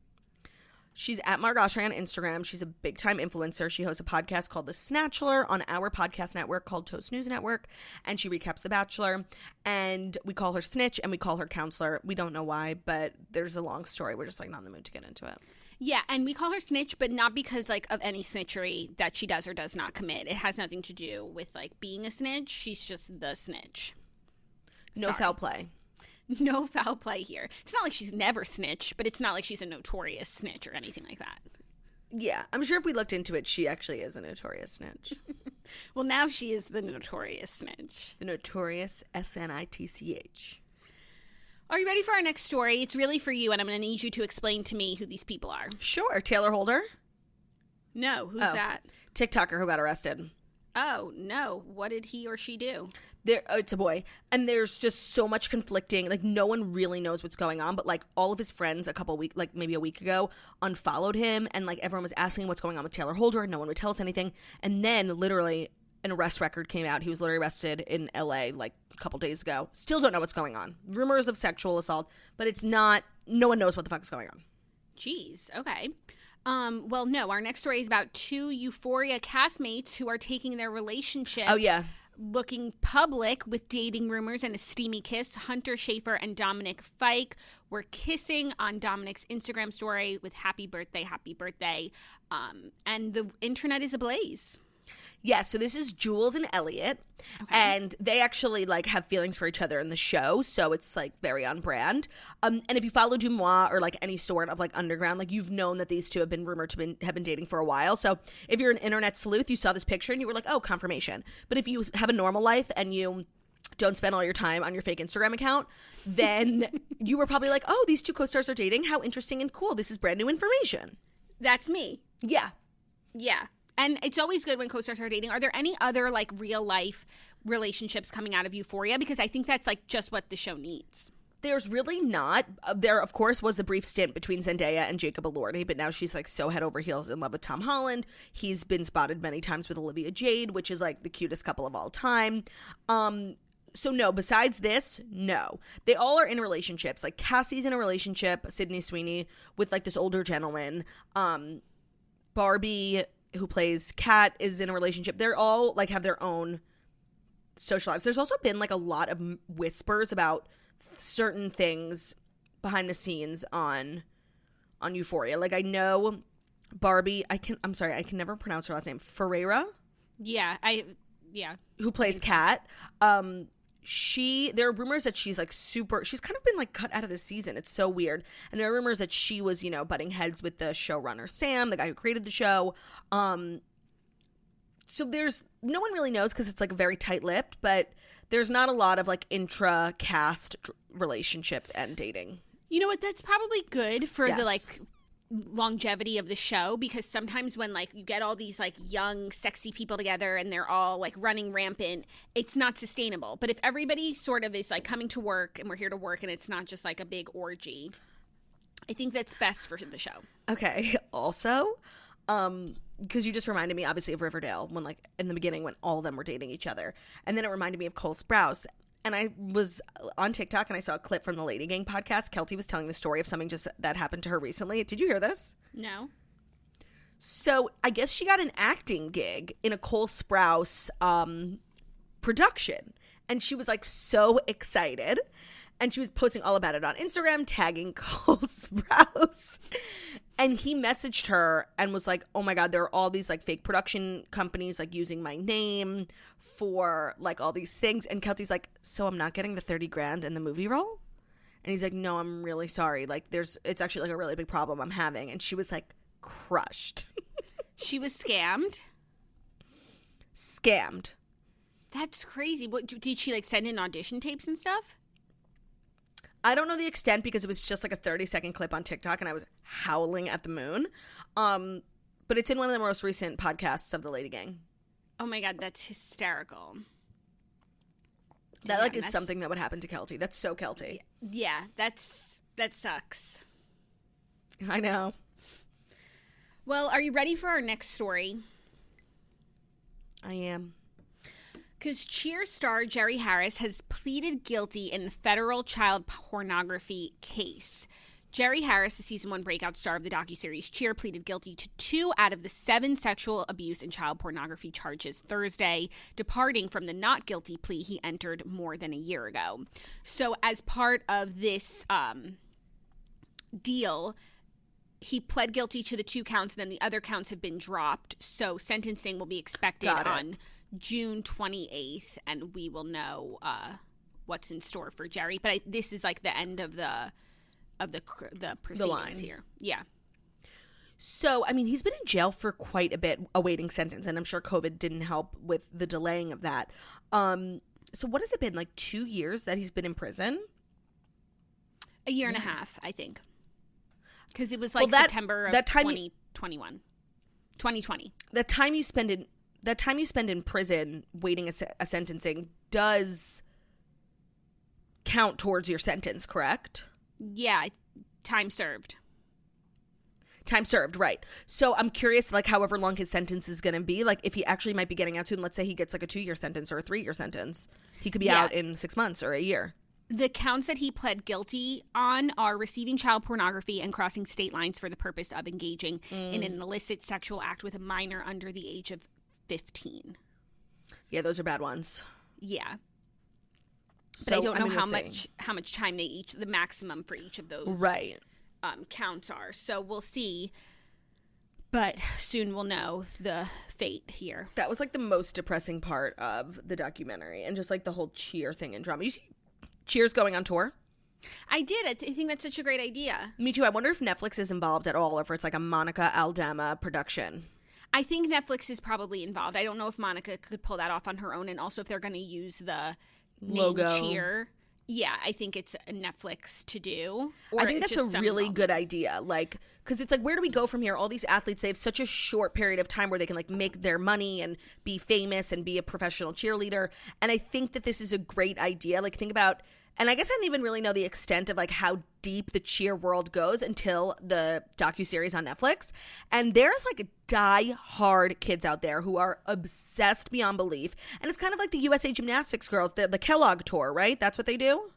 She's at Margoshray on Instagram. She's a big-time influencer. She hosts a podcast called The Snatchler on our podcast network called Toast News Network, and she recaps The Bachelor. And we call her Snitch, and we call her Counselor. We don't know why, but there's a long story. We're just, like, not in the mood to get into it. Yeah, and we call her Snitch, but not because, like, of any snitchery that she does or does not commit. It has nothing to do with, like, being a snitch. She's just the snitch. No Sorry. foul play. No foul play here. It's not like she's never snitched, but it's not like she's a notorious snitch or anything like that. Yeah, I'm sure if we looked into it, she actually is a notorious snitch. Well, now she is the notorious snitch. The notorious SNITCH. Are you ready for our next story? It's really for you, and I'm going to need you to explain to me who these people are. Sure. Taylor Holder. No, who's Oh. that? TikToker who got arrested. Oh, no. What did he or she do? It's a boy. And there's just so much conflicting. Like, no one really knows what's going on. But, like, all of his friends maybe a week ago, unfollowed him. And, like, everyone was asking what's going on with Taylor Holder. And no one would tell us anything. And then, literally, an arrest record came out. He was literally arrested in L.A., like, a couple days ago. Still don't know what's going on. Rumors of sexual assault. But it's not, no one knows what the fuck is going on. Jeez. Okay. Well, no, our next story is about two Euphoria castmates who are taking their relationship looking public with dating rumors and a steamy kiss. Hunter Schafer and Dominic Fike were kissing on Dominic's Instagram story with happy birthday, and the internet is ablaze. Yeah, so this is Jules and Elliot, and they actually, like, have feelings for each other in the show, so it's, like, very on brand. And if you follow Dumois or, like, any sort of, like, underground, like, you've known that these two have been rumored to have been dating for a while. So if you're an internet sleuth, you saw this picture and you were like, oh, confirmation. But if you have a normal life and you don't spend all your time on your fake Instagram account, then you were probably like, oh, these two co-stars are dating. How interesting and cool. This is brand new information. That's me. Yeah. Yeah. And it's always good when co-stars are dating. Are there any other, like, real life relationships coming out of Euphoria? Because I think that's, like, just what the show needs. There's really not. There, of course, was a brief stint between Zendaya and Jacob Elordi, but now she's, like, so head over heels in love with Tom Holland. He's been spotted many times with Olivia Jade, which is, like, the cutest couple of all time. So, no, besides this, no. They all are in relationships. Like, Cassie's in a relationship, Sydney Sweeney, with, like, this older gentleman. Barbie, who plays Kat, is in a relationship. They're all, like, have their own social lives. There's also been, like, a lot of whispers about certain things behind the scenes on Euphoria. Like, I know Barbie, I can never pronounce her last name. Ferreira? Yeah. Who plays Kat. There are rumors that she's, like, she's kind of been, like, cut out of the season. It's so weird. And there are rumors that she was, you know, butting heads with the showrunner Sam, the guy who created the show. So there's, no one really knows because it's, like, very tight-lipped, but there's not a lot of, like, intra-cast relationship and dating. You know what? That's probably good for the, like, longevity of the show, because sometimes when, like, you get all these, like, young sexy people together and they're all, like, running rampant, it's not sustainable. But if everybody sort of is, like, coming to work and we're here to work and it's not just, like, a big orgy, I think that's best for the show. Okay. Also, because you just reminded me obviously of Riverdale, when, like, in the beginning when all of them were dating each other, and then it reminded me of Cole Sprouse. And I was on TikTok and I saw a clip from the Lady Gang podcast. Kelty was telling the story of something just that happened to her recently. Did you hear this? No. So I guess she got an acting gig in a Cole Sprouse production. And she was, like, so excited. And she was posting all about it on Instagram, tagging Cole Sprouse. And he messaged her and was like, oh my God, there are all these, like, fake production companies, like, using my name for, like, all these things. And Kelty's like, so I'm not getting the $30,000 in the movie role? And he's like, no, I'm really sorry. Like, it's actually, like, a really big problem I'm having. And she was, like, crushed. She was scammed? Scammed. That's crazy. What, did she, like, send in audition tapes and stuff? I don't know the extent because it was just, like, a 30-second clip on TikTok and I was howling at the moon. But it's in one of the most recent podcasts of the Lady Gang. Oh my God, that's hysterical. That, like, is something that would happen to Kelty. That's so Kelty. Yeah, that sucks. I know. Well, are you ready for our next story? I am. Because Cheers star Jerry Harris has pleaded guilty in a federal child pornography case. Jerry Harris, the season 1 breakout star of the docuseries Cheer, pleaded guilty to 2 out of the 7 sexual abuse and child pornography charges Thursday, departing from the not guilty plea he entered more than a year ago. So as part of this deal, he pled guilty to the 2 counts, and then the other counts have been dropped. So sentencing will be expected on June 28th, and we will know what's in store for Jerry. But this is, like, the end of the proceedings here. Yeah. So, I mean, he's been in jail for quite a bit awaiting sentence, and I'm sure COVID didn't help with the delaying of that. So what has it been, like 2 years that he's been in prison? A year and a half, I think. Because it was, like, September of 2021. 2020. The time you spend in that time you spend in prison waiting a sentencing does count towards your sentence, correct? Yeah, time served. Time served, right. So I'm curious, like, however long his sentence is going to be, like, if he actually might be getting out soon. Let's say he gets, like, a 2-year sentence or a 3-year sentence. He could be out in 6 months or a year. The counts that he pled guilty on are receiving child pornography and crossing state lines for the purpose of engaging in an illicit sexual act with a minor under the age of 15. Yeah, those are bad ones. Yeah. But So, I don't know we'll how much time they the maximum for each of those Right. Counts are. So we'll see. But soon we'll know the fate here. That was, like, the most depressing part of the documentary, and just, like, the whole Cheer thing and drama. You see Cheers going on tour? I did. I think that's such a great idea. Me too. I wonder if Netflix is involved at all, or if it's like a Monica Aldama production. I think Netflix is probably involved. I don't know if Monica could pull that off on her own, and also if they're going to use the Logo. name Cheer. Yeah, I think it's a Netflix to do. I think that's a really good idea. Like, because it's like, where do we go from here? All these athletes, they have such a short period of time where they can, like, make their money and be famous and be a professional cheerleader. And I think that this is a great idea. Like, think about, and I guess I didn't even really know the extent of, like, how deep the cheer world goes until the docuseries on Netflix. And there's, like, die-hard kids out there who are obsessed beyond belief. And it's kind of like the USA Gymnastics girls, the Kellogg tour, right? That's what they do?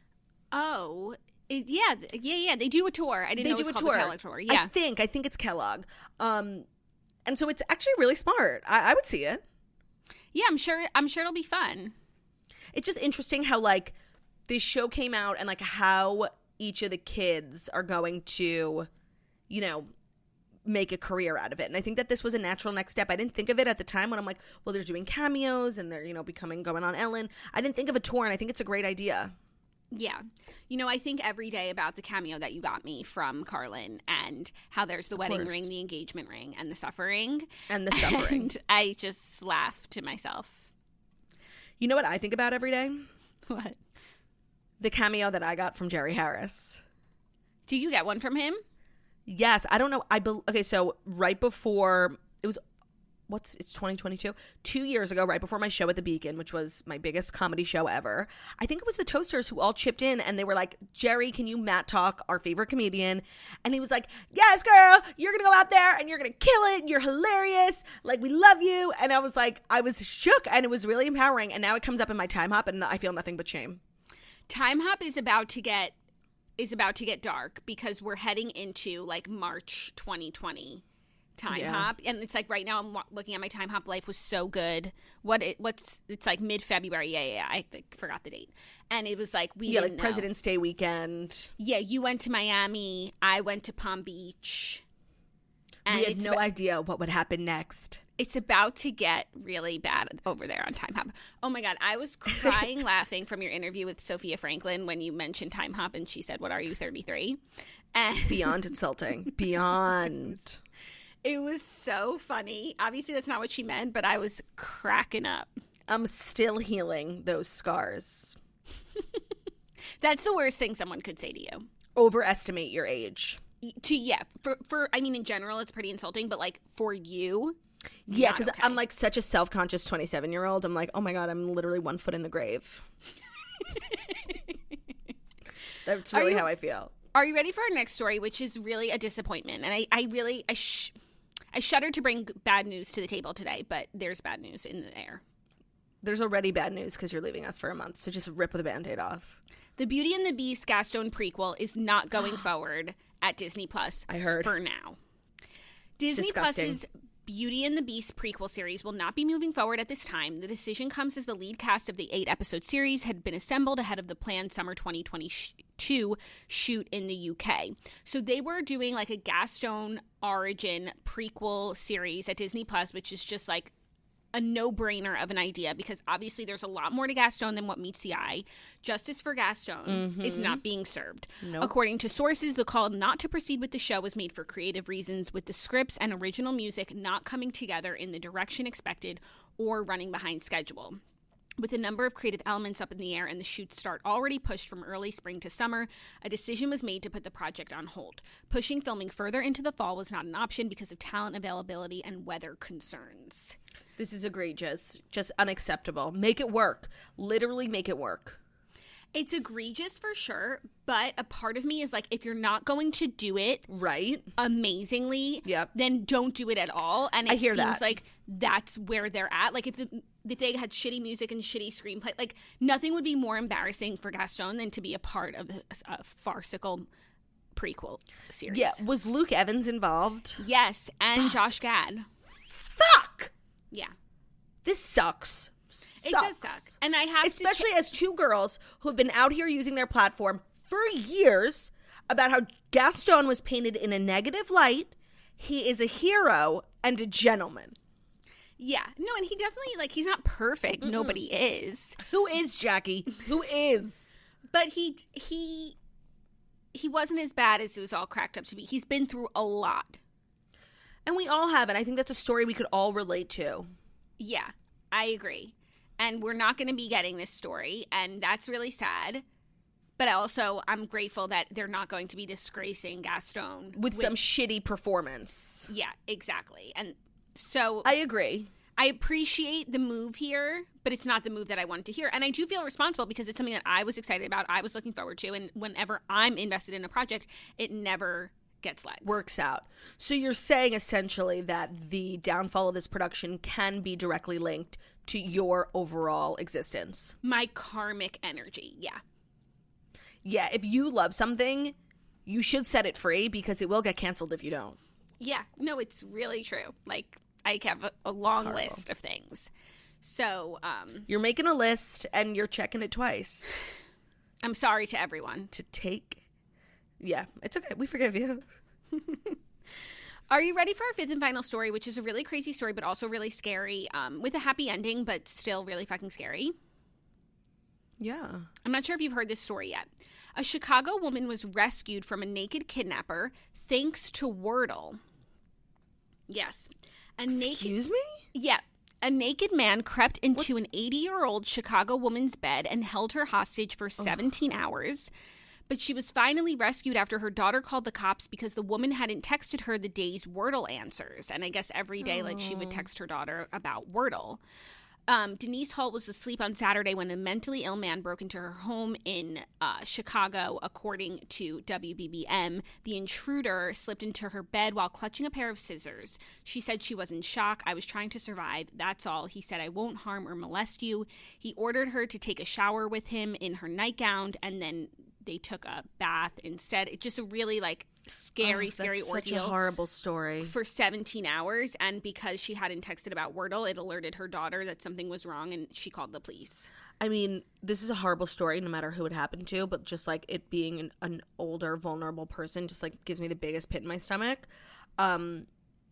Oh, yeah. They do a tour. I didn't know it was called the Kellogg tour. Yeah. I think it's Kellogg. And so it's actually really smart. I would see it. Yeah, I'm sure it'll be fun. It's just interesting how, like, this show came out and, like, how each of the kids are going to, you know, make a career out of it. And I think that this was a natural next step. I didn't think of it at the time when I'm like, well, they're doing cameos and they're, you know, going on Ellen. I didn't think of a tour, and I think it's a great idea. Yeah. You know, I think every day about the cameo that you got me from Carlin and how there's the wedding ring, the engagement ring, and the suffering. And the suffering. And I just laugh to myself. You know what I think about every day? What? The cameo that I got from Jerry Harris. Do you get one from him? Yes. I don't know. Okay, so right before, it was, it's 2022? 2 years ago, right before my show at the Beacon, which was my biggest comedy show ever, I think it was the Toasters who all chipped in, and they were like, Jerry, can you Matt talk, our favorite comedian? And he was like, yes, girl, you're going to go out there and you're going to kill it. You're hilarious. Like, we love you. And I was like, I was shook, and it was really empowering. And now it comes up in my time hop, and I feel nothing but shame. Time hop is about to get dark because we're heading into, like, March 2020 time hop, and it's like right now I'm looking at my time hop. Life was so good. It's like mid-February. Yeah. I forgot the date, and it was like like President's Day weekend. Yeah, you went to Miami. I went to Palm Beach. And we had no idea what would happen next. It's about to get really bad over there on Time Hop. Oh my God, I was crying laughing from your interview with Sophia Franklin when you mentioned Time Hop and she said, "What are you, 33?" And beyond insulting. Beyond. It was so funny. Obviously, that's not what she meant, but I was cracking up. I'm still healing those scars. That's the worst thing someone could say to you. Overestimate your age. For I mean, in general, it's pretty insulting, but like for you. Yeah, because okay. I'm like such a self-conscious 27-year-old. I'm like, oh my God, I'm literally 1 foot in the grave. That's really how I feel. Are you ready for our next story, which is really a disappointment? And I shuddered to bring bad news to the table today, but there's bad news in the air. There's already bad news because you're leaving us for a month, so just rip the Band-Aid off. The Beauty and the Beast Gaston prequel is not going forward at Disney Plus. I heard. For now. Disney Plus's Beauty and the Beast prequel series will not be moving forward at this time. The decision comes as the lead cast of the 8-episode series had been assembled ahead of the planned summer 2022 shoot in the UK. So they were doing like a Gaston origin prequel series at Disney Plus, which is just like a no-brainer of an idea because obviously there's a lot more to Gaston than what meets the eye. Justice for Gaston is not being served. Nope. According to sources, the call not to proceed with the show was made for creative reasons, with the scripts and original music not coming together in the direction expected or running behind schedule. With a number of creative elements up in the air and the shoot's start already pushed from early spring to summer, a decision was made to put the project on hold. Pushing filming further into the fall was not an option because of talent availability and weather concerns. This is egregious. Just unacceptable. Make it work. Literally make it work. It's egregious for sure, but a part of me is like, if you're not going to do it right amazingly, yep, then don't do it at all. And it seems that. like that's where they're at. Like if they had shitty music and shitty screenplay, like nothing would be more embarrassing for Gaston than to be a part of a farcical prequel series. Yeah, was Luke Evans involved? Yes, and Josh Gad. Fuck! Yeah. This sucks. It does suck. And I have especially as two girls who have been out here using their platform for years about how Gaston was painted in a negative light. He is a hero and a gentleman. Yeah. No, and he definitely, like, he's not perfect. Mm-mm. Nobody is. Who is, Jackie? Who is? But he wasn't as bad as it was all cracked up to be. He's been through a lot. And we all have, and I think that's a story we could all relate to. Yeah, I agree. And we're not going to be getting this story, and that's really sad. But also, I'm grateful that they're not going to be disgracing Gaston. With some shitty performance. Yeah, exactly. And so... I agree. I appreciate the move here, but it's not the move that I wanted to hear. And I do feel responsible because it's something that I was excited about, I was looking forward to, and whenever I'm invested in a project, it never gets legs. Works out. So you're saying essentially that the downfall of this production can be directly linked to your overall existence. My karmic energy, yeah. Yeah, if you love something, you should set it free because it will get canceled if you don't. Yeah, no, it's really true. Like, I have a long list of things. So, you're making a list and you're checking it twice. I'm sorry to everyone. To take... Yeah, it's okay. We forgive you. Are you ready for our fifth and final story, which is a really crazy story, but also really scary, with a happy ending, but still really fucking scary? Yeah. I'm not sure if you've heard this story yet. A Chicago woman was rescued from a naked kidnapper thanks to Wordle. Yes. Excuse me? Yeah. A naked man crept into an 80-year-old Chicago woman's bed and held her hostage for 17 hours. But she was finally rescued after her daughter called the cops because the woman hadn't texted her the day's Wordle answers. And I guess every day, like, she would text her daughter about Wordle. Denise Holt was asleep on Saturday when a mentally ill man broke into her home in Chicago, according to WBBM. The intruder slipped into her bed while clutching a pair of scissors. She said she was in shock. I was trying to survive. That's all. He said, I won't harm or molest you. He ordered her to take a shower with him in her nightgown, and then they took a bath instead. It's just a really, like, scary ordeal. Such a horrible story. For 17 hours. And because she hadn't texted about Wordle, it alerted her daughter that something was wrong, and she called the police. I mean, this is a horrible story no matter who it happened to, but just, like, it being an older, vulnerable person just, like, gives me the biggest pit in my stomach. And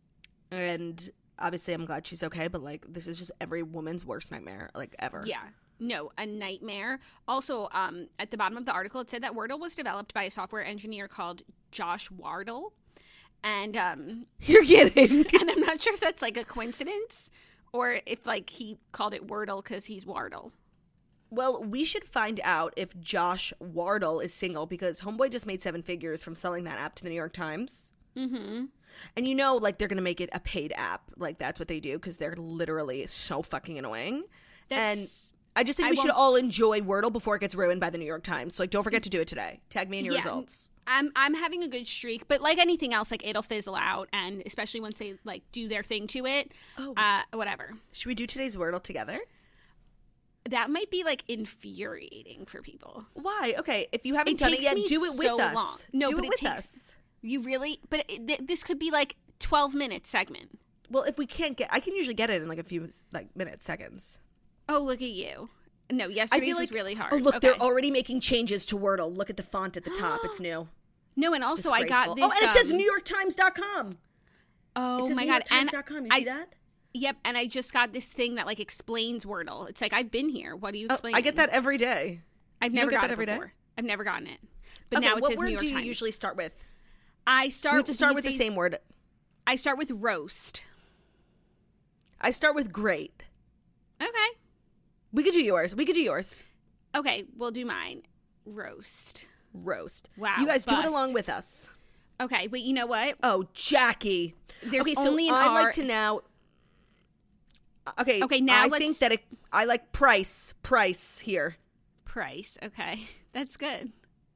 obviously I'm glad she's okay, but, like, this is just every woman's worst nightmare, like, ever. Yeah. No, a nightmare. Also, at the bottom of the article, it said that Wordle was developed by a software engineer called Josh Wardle. And you're kidding. And I'm not sure if that's, like, a coincidence or if, like, he called it Wordle because he's Wardle. Well, we should find out if Josh Wardle is single because Homeboy just made 7 figures from selling that app to the New York Times. Mm-hmm. And you know, like, they're going to make it a paid app. Like, that's what they do because they're literally so fucking annoying. And I just think we should all enjoy Wordle before it gets ruined by the New York Times. So, like, don't forget to do it today. Tag me in your results. I'm having a good streak, but like anything else, like, it'll fizzle out, and especially once they, like, do their thing to it, whatever. Should we do today's Wordle together? That might be, like, infuriating for people. Why? Okay, if you haven't done it yet, do it with us. Long. No, do but it with us. You really? But this could be, like, 12-minute segment. Well, if we can't I can usually get it in, like, a few, like, minutes, seconds. Oh, look at you. No, yesterday's was really hard. Oh, look, they're already making changes to Wordle. Look at the font at the top. It's new. No, and also I got this. Oh, and it says NewYorkTimes.com. Oh, my God. NewYorkTimes.com. You see that? Yep, and I just got this thing that, like, explains Wordle. It's like, I've been here. What are you explaining? I get that every day. I've never gotten it before. I've never gotten it. But now it says New York Times. What word do you usually start with? We have to start with the same word. I start with roast. I start with great. Okay. We could do yours. Okay, we'll do mine. Roast. Wow. You guys do it along with us. Okay, but you know what? Oh, Jackie. There's okay, only so an I'd R. like to now. Okay. Now I think that I like price here. Price. Okay, that's good.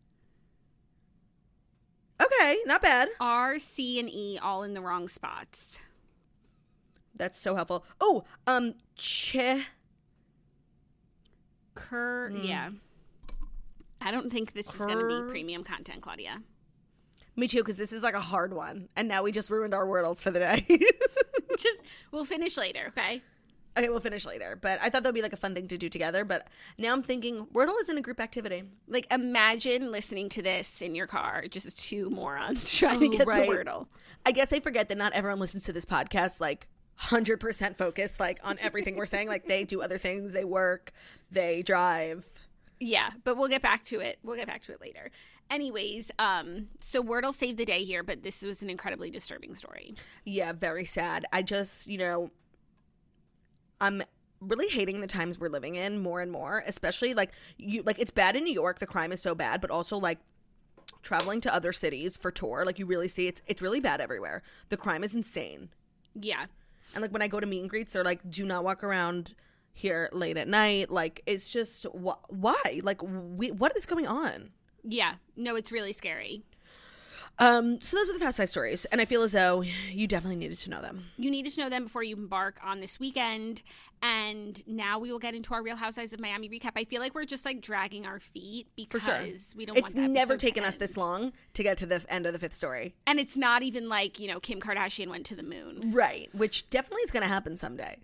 Okay, not bad. R, C, and E all in the wrong spots. That's so helpful. Oh, Yeah. I don't think this is going to be premium content, Claudia. Me too, because this is like a hard one, and now we just ruined our Wordles for the day. We'll finish later, okay? Okay, we'll finish later. But I thought that would be like a fun thing to do together. But now I'm thinking Wordle isn't a group activity. Like, imagine listening to this in your car, just two morons trying to get the Wordle. I guess I forget that not everyone listens to this podcast like 100% focused, like on everything we're saying. Like, they do other things, they work, they drive. Yeah, but we'll get back to it. We'll get back to it later. Anyways, so Wordle saved the day here, but this was an incredibly disturbing story. Yeah, very sad. I just, I'm really hating the times we're living in more and more, especially like it's bad in New York. The crime is so bad, but also like traveling to other cities for tour, like you really see it's really bad everywhere. The crime is insane. Yeah. And like when I go to meet and greets, they're like, do not walk around here late at night. Like, it's just why? Like, what is going on? Yeah. No, it's really scary. So those are the Fast 5 stories, and I feel as though you definitely needed to know them. You needed to know them before you embark on this weekend, and now we will get into our Real Housewives of Miami recap. I feel like we're just like dragging our feet because we don't. It's never taken us this long to get to the end of the fifth story, and it's not even like Kim Kardashian went to the moon, right? Which definitely is going to happen someday.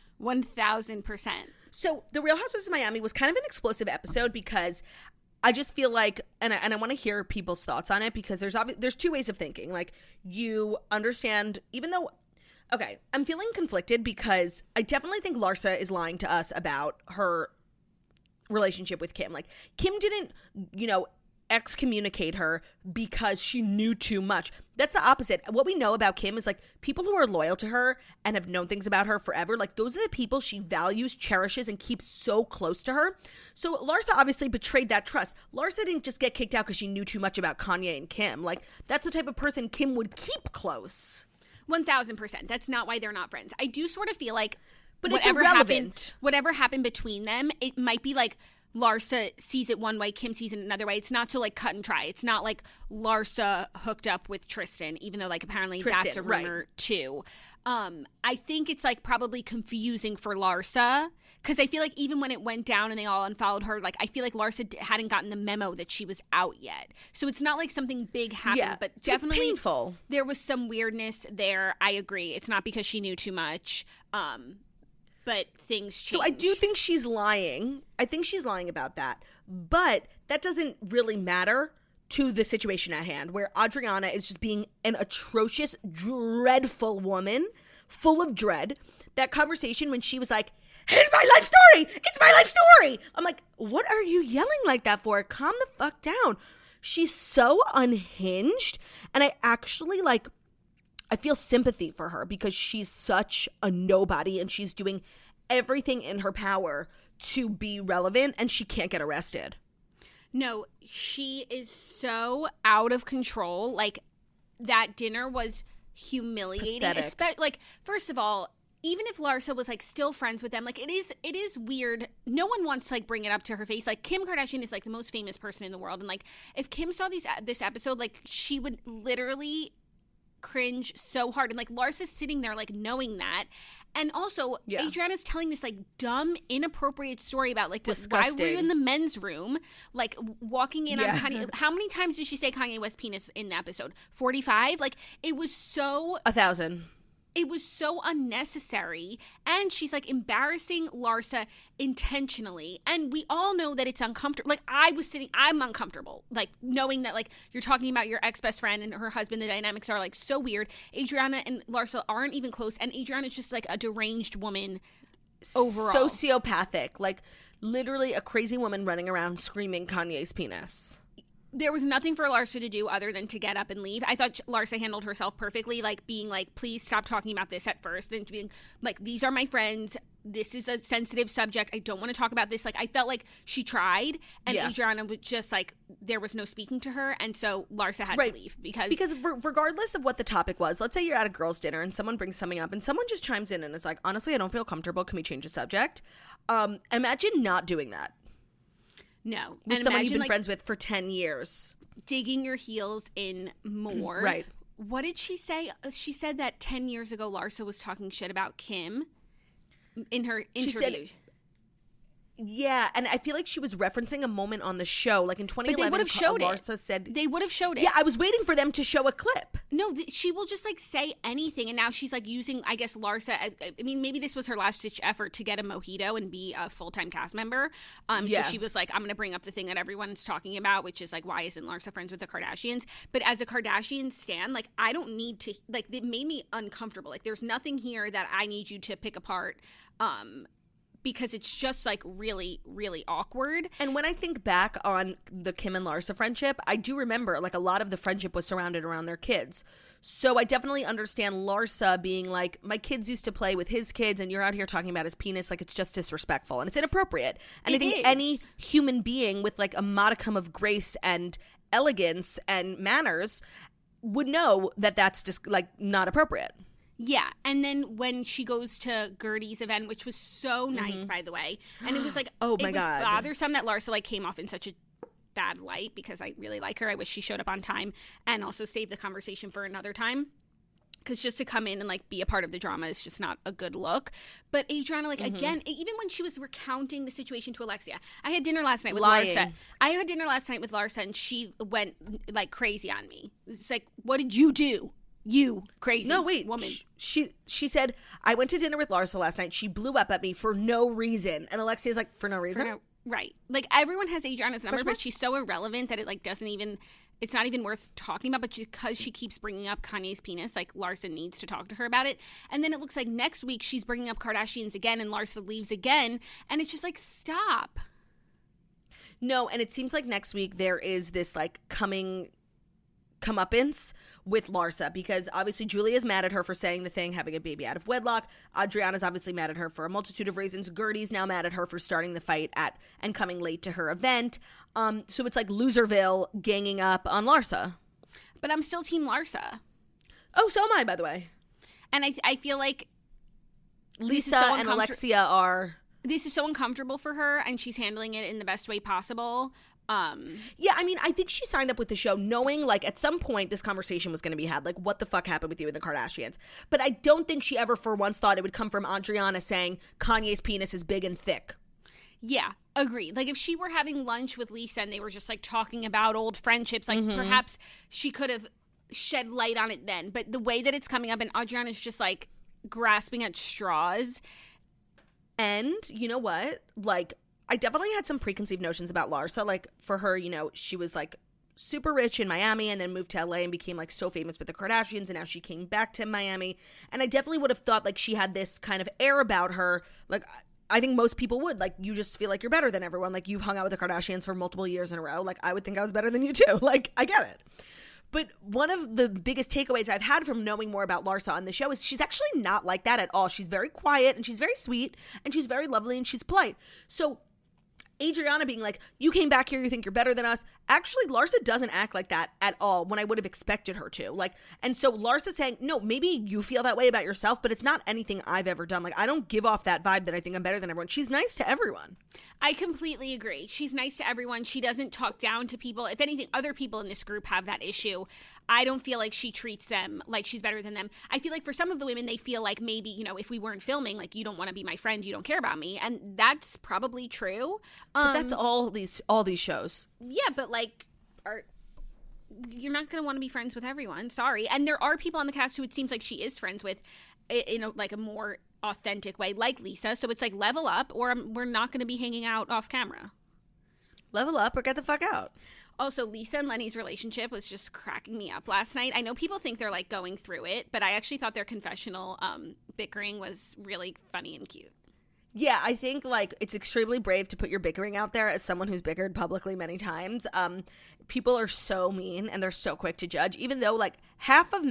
1,000%. So the Real Housewives of Miami was kind of an explosive episode because I just feel like, and I want to hear people's thoughts on it, because there's two ways of thinking. Like, you understand, even though, okay, I'm feeling conflicted because I definitely think Larsa is lying to us about her relationship with Kim. Like, Kim didn't, excommunicate her because she knew too much. That's the opposite. What we know about Kim is like people who are loyal to her and have known things about her forever. Like, those are the people she values, cherishes, and keeps so close to her. So Larsa obviously betrayed that trust. Larsa didn't just get kicked out because she knew too much about Kanye and Kim. Like, that's the type of person Kim would keep close. 1,000%. That's not why they're not friends. I do sort of feel like, but it's irrelevant. Whatever happened between them, it might be like Larsa sees it one way, Kim sees it another way. It's not so like cut and dry. It's not like Larsa hooked up with Tristan, even though like apparently that's a rumor too. I think it's like probably confusing for Larsa, because I feel like even when it went down and they all unfollowed her, like I feel like Larsa hadn't gotten the memo that she was out yet. So it's not like something big happened, but so definitely it's painful. There was some weirdness there. I agree. It's not because she knew too much. But things change. So I do think she's lying. I think she's lying about that. But that doesn't really matter to the situation at hand, where Adriana is just being an atrocious, dreadful woman, full of dread. That conversation when she was like, here's my life story! It's my life story! I'm like, what are you yelling like that for? Calm the fuck down. She's so unhinged. And I actually I feel sympathy for her because she's such a nobody and she's doing everything in her power to be relevant, and she can't get arrested. No, she is so out of control. Like, that dinner was humiliating. Like, first of all, even if Larsa was like still friends with them, like it is weird. No one wants to like bring it up to her face. Like, Kim Kardashian is like the most famous person in the world, and like if Kim saw this episode, like she would literally cringe so hard. And like Larsa's sitting there like knowing that, and also Adriana's telling this like dumb inappropriate story about like why were you in the men's room, like walking in on Kanye. How many times did she say Kanye West penis in the episode? 45. Like, it was so 1,000. It was so unnecessary, and she's like embarrassing Larsa intentionally, and we all know that it's uncomfortable. Like, I'm uncomfortable, like knowing that like you're talking about your ex-best friend and her husband. The dynamics are like so weird. Adriana and Larsa aren't even close, and Adriana's just like a deranged woman overall. Sociopathic, like literally a crazy woman running around screaming Kanye's penis. there was nothing for Larsa to do other than to get up and leave. I thought Larsa handled herself perfectly, like being like, please stop talking about this at first. Then being like, these are my friends. This is a sensitive subject. I don't want to talk about this. Like, I felt like she tried, and Adriana was just like, there was no speaking to her. And so Larsa had to leave because regardless of what the topic was, let's say you're at a girls' dinner and someone brings something up and someone just chimes in and is like, honestly, I don't feel comfortable. Can we change the subject? Imagine not doing that. No. With someone you've been friends with for 10 years. Digging your heels in more. Right. What did she say? She said that 10 years ago, Larsa was talking shit about Kim in her interview. She said, yeah, and I feel like she was referencing a moment on the show, like in 2011. But they would have showed Larsa said they would have showed it. Yeah, I was waiting for them to show a clip. No, she will just like say anything, and now she's like using, I guess, Larsa as, I mean, maybe this was her last ditch effort to get a mojito and be a full-time cast member. So she was like, I'm going to bring up the thing that everyone's talking about, which is like, why isn't Larsa friends with the Kardashians? But as a Kardashian stan, like, I don't need to, like, it made me uncomfortable. Like, there's nothing here that I need you to pick apart. Because it's just like really, really awkward. And when I think back on the Kim and Larsa friendship, I do remember like a lot of the friendship was surrounded around their kids. So I definitely understand Larsa being like, my kids used to play with his kids and you're out here talking about his penis. Like, it's just disrespectful and it's inappropriate. And I think any human being with like a modicum of grace and elegance and manners would know that that's just like not appropriate. Yeah, and then when she goes to Gertie's event, which was so nice, by the way, and it was like, oh my God, it was bothersome that Larsa like came off in such a bad light because I really like her. I wish she showed up on time and also saved the conversation for another time. Because just to come in and like be a part of the drama is just not a good look. But Adriana, like again, even when she was recounting the situation to Alexia, I had dinner last night with Larsa. I had dinner last night with Larsa, and she went like crazy on me. It's like, what did you do? You crazy woman. She said, I went to dinner with Larsa last night. She blew up at me for no reason. And Alexia's like, for no reason? Right. Like, everyone has Adriana's number, but she's so irrelevant that it like doesn't even, it's not even worth talking about. But because she keeps bringing up Kanye's penis, like Larsa needs to talk to her about it. And then it looks like next week she's bringing up Kardashians again and Larsa leaves again. And it's just like, stop. No, and it seems like next week there is this like comeuppance with Larsa because obviously Julia's mad at her for saying the thing, having a baby out of wedlock. Adriana's obviously mad at her for a multitude of reasons. Gertie's now mad at her for starting the fight and coming late to her event. So it's like Loserville ganging up on Larsa. But I'm still team Larsa. Oh, so am I, by the way. And I feel like Lisa and Alexia are... This is so uncomfortable for her, and she's handling it in the best way possible. Yeah, I mean, I think she signed up with the show knowing, like, at some point this conversation was going to be had. Like, what the fuck happened with you and the Kardashians? But I don't think she ever for once thought it would come from Adriana saying Kanye's penis is big and thick. Yeah, agreed. Like, if she were having lunch with Lisa and they were just, like, talking about old friendships, like, perhaps she could have shed light on it then. But the way that it's coming up and Adriana's just, like, grasping at straws. And you know what? Like, I definitely had some preconceived notions about Larsa. Like, for her, you know, she was, like, super rich in Miami and then moved to LA and became, like, so famous with the Kardashians, and now she came back to Miami. And I definitely would have thought, like, she had this kind of air about her. Like, I think most people would. Like, you just feel like you're better than everyone. Like, you hung out with the Kardashians for multiple years in a row. Like, I would think I was better than you, too. Like, I get it. But one of the biggest takeaways I've had from knowing more about Larsa on the show is she's actually not like that at all. She's very quiet, and she's very sweet, and she's very lovely, and she's polite. So Adriana being like, you came back here, you think you're better than us. Actually, Larsa doesn't act like that at all when I would have expected her to. Like, and so Larsa saying, no, maybe you feel that way about yourself, but it's not anything I've ever done. Like, I don't give off that vibe that I think I'm better than everyone. She's nice to everyone. I completely agree. She's nice to everyone. She doesn't talk down to people. If anything, other people in this group have that issue. I don't feel like she treats them like she's better than them. I feel like for some of the women, they feel like maybe, you know, if we weren't filming, like, you don't want to be my friend, you don't care about me. And that's probably true. But that's all these shows. Yeah, but like, you're not going to want to be friends with everyone. Sorry. And there are people on the cast who it seems like she is friends with in a more authentic way, like Lisa. So it's like, level up, or we're not going to be hanging out off camera. Level up or get the fuck out. Also, Lisa and Lenny's relationship was just cracking me up last night. I know people think they're like going through it, but I actually thought their confessional bickering was really funny and cute. Yeah, I think like it's extremely brave to put your bickering out there as someone who's bickered publicly many times. People are so mean and they're so quick to judge, even though like half of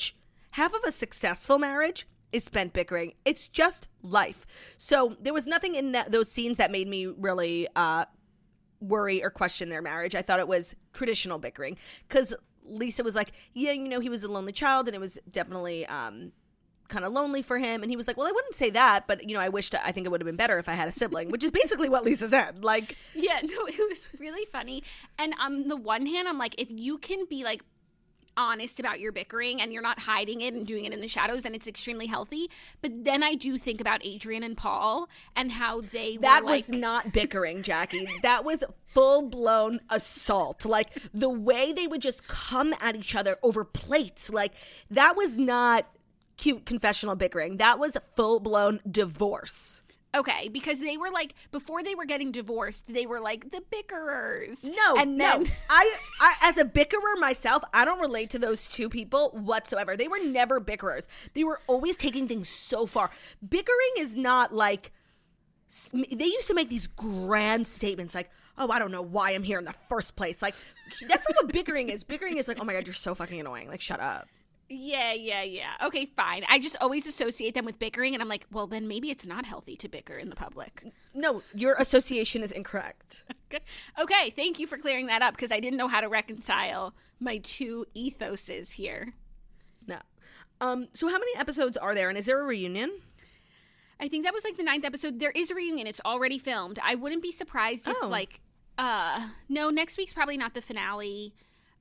a successful marriage is spent bickering. It's just life. So there was nothing in those scenes that made me really worry or question their marriage. I thought it was traditional bickering because Lisa was like, yeah, you know, he was a lonely child and it was definitely kind of lonely for him. And he was like, well, I wouldn't say that, but you know, I think it would have been better if I had a sibling, which is basically what Lisa said. Like, yeah, no, it was really funny. And on the one hand, I'm like, if you can be like honest about your bickering and you're not hiding it and doing it in the shadows, then it's extremely healthy. But then I do think about Adrian and Paul and how that was not bickering, Jackie. That was full-blown assault. Like the way they would just come at each other over plates, like that was not cute confessional bickering. That was full-blown divorce. Okay, because they were like, before they were getting divorced, they were like the bickerers. No, I as a bickerer myself, I don't relate to those two people whatsoever. They were never bickerers. They were always taking things so far. Bickering is not like, they used to make these grand statements like, oh, I don't know why I'm here in the first place. Like, that's not what bickering is. Bickering is like, oh my God, you're so fucking annoying. Like, shut up. Yeah. Okay, fine. I just always associate them with bickering, and I'm like, well, then maybe it's not healthy to bicker in the public. No, your association is incorrect. Okay, thank you for clearing that up, because I didn't know how to reconcile my two ethoses here. No. So how many episodes are there, and is there a reunion? I think that was like the 9th episode. There is a reunion. It's already filmed. I wouldn't be surprised if no, next week's probably not the finale,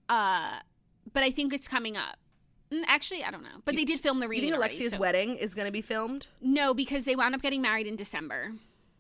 but I think it's coming up. Actually, I don't know. But they did film the reunion. You think Alexia's wedding is going to be filmed? No, because they wound up getting married in December.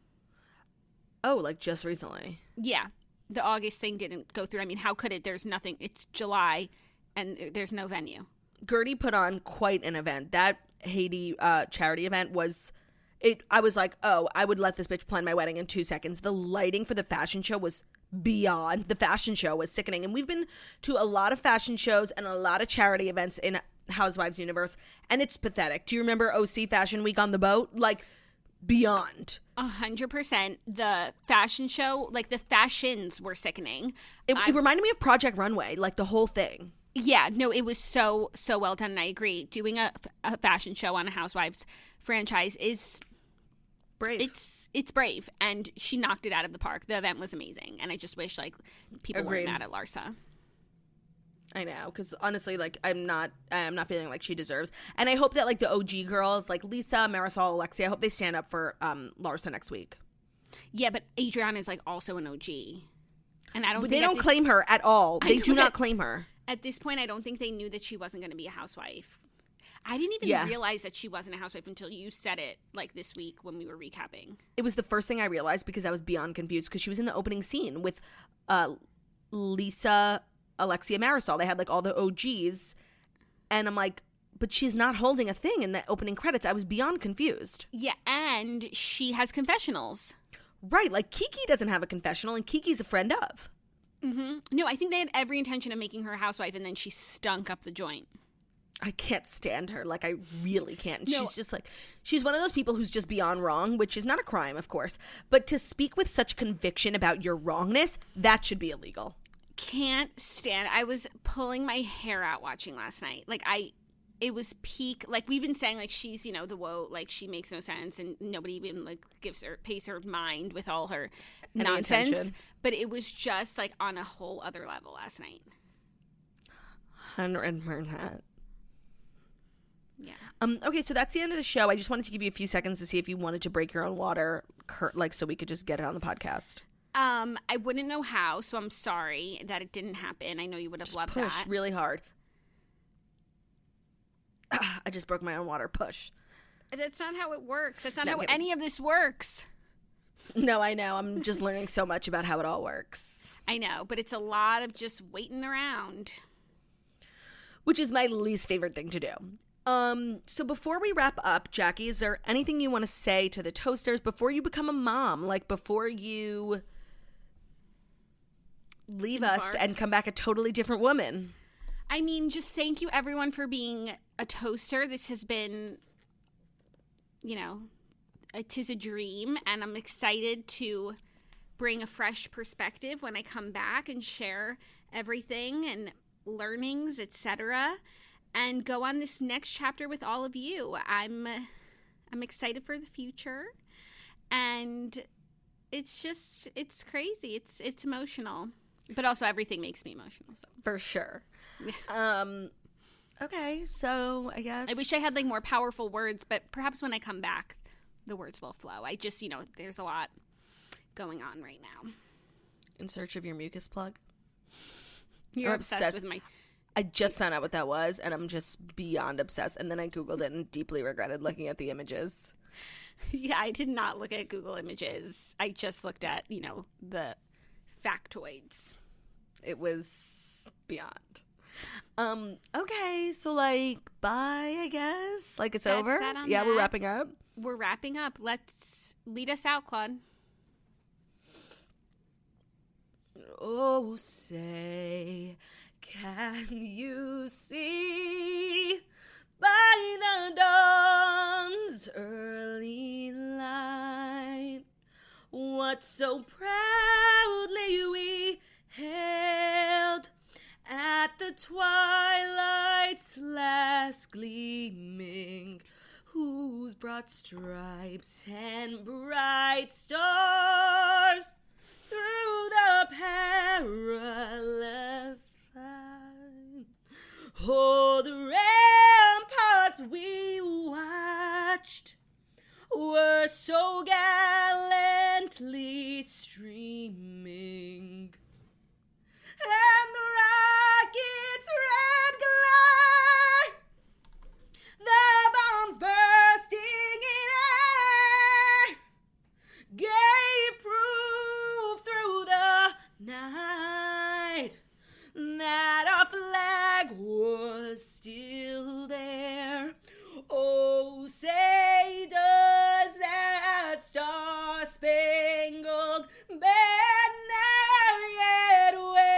Oh, like just recently? Yeah. The August thing didn't go through. I mean, how could it? There's nothing. It's July, and there's no venue. Gertie put on quite an event. That Haiti charity event was... I was like, oh, I would let this bitch plan my wedding in 2 seconds. The lighting for the fashion show was beyond. The fashion show was sickening. And we've been to a lot of fashion shows and a lot of charity events in Housewives universe, and it's pathetic. Do you remember OC Fashion Week on the boat? Like, beyond. 100%. The fashion show, like the fashions were sickening. It reminded me of Project Runway, like the whole thing. Yeah, no, it was so well done, and I agree. Doing a fashion show on a Housewives franchise is... brave. It's brave, and she knocked it out of the park. The event was amazing, and I just wish like people weren't mad at Larsa. I know, because honestly, like I'm not feeling like she deserves, and I hope that like the OG girls like Lisa, Marisol, Alexia, I hope they stand up for Larsa next week. Yeah, but Adriana is like also an OG, and I don't. But they don't claim her at all. They do not claim her. At this point, I don't think they knew that she wasn't going to be a housewife. I didn't even realize that she wasn't a housewife until you said it like this week when we were recapping. It was the first thing I realized because I was beyond confused because she was in the opening scene with Lisa, Alexia, Marisol. They had like all the OGs, and I'm like, but she's not holding a thing in the opening credits. I was beyond confused. Yeah, and she has confessionals. Right, like Kiki doesn't have a confessional, and Kiki's a friend of. Mm-hmm. No, I think they had every intention of making her a housewife, and then she stunk up the joint. I can't stand her. Like, I really can't. No. She's just like, she's one of those people who's just beyond wrong, which is not a crime, of course. But to speak with such conviction about your wrongness, that should be illegal. Can't stand. I was pulling my hair out watching last night. Like, it was peak. Like, we've been saying, like, she's, you know, the woe, like, she makes no sense, and nobody even, like, pays her mind with all her nonsense. Attention. But it was just, like, on a whole other level last night. 100%. Yeah. Okay, so that's the end of the show. I just wanted to give you a few seconds to see if you wanted to break your own water, like, so we could just get it on the podcast. I wouldn't know how, so I'm sorry that it didn't happen. I know you would have just loved push that. Really hard. I just broke my own water. Push. That's not how it works. That's not how any of this works. No, I know. I'm just learning so much about how it all works. I know, but it's a lot of just waiting around. Which is my least favorite thing to do. So before we wrap up, Jackie, is there anything you want to say to the toasters before you become a mom? Like, before you leave us and come back a totally different woman? I mean, just thank you, everyone, for being a toaster. This has been, you know, 'tis a dream, and I'm excited to bring a fresh perspective when I come back and share everything and learnings, etc., and go on this next chapter with all of you. I'm excited for the future, and it's crazy. It's emotional, but also everything makes me emotional. So For sure. Okay, so I guess I wish I had like more powerful words, but perhaps when I come back, the words will flow. I just, there's a lot going on right now. In search of your mucus plug. You're I'm obsessed with my... I just found out what that was, and I'm just beyond obsessed. And then I Googled it and deeply regretted looking at the images. Yeah, I did not look at Google Images. I just looked at, the factoids. It was beyond. Okay, so bye, I guess. It's That's over. that on Yeah, we're that. wrapping up. We're wrapping up. Let's lead us out, Claude. Oh, say, can you see by the dawn's early light what so proudly we hailed at the twilight's last gleaming, whose broad stripes and bright stars through the perilous fight, oh, the ramparts we watched were so gallantly streaming, and the rocket's red glare, the bombs bursting in air, gave proof through the night that our flag was still there. Oh, say does that star-spangled banner yet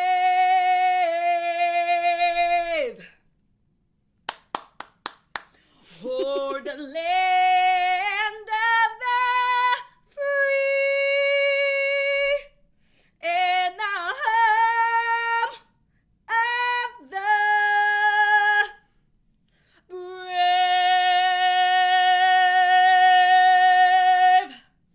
wave o'er the land of the free and the home of the brave.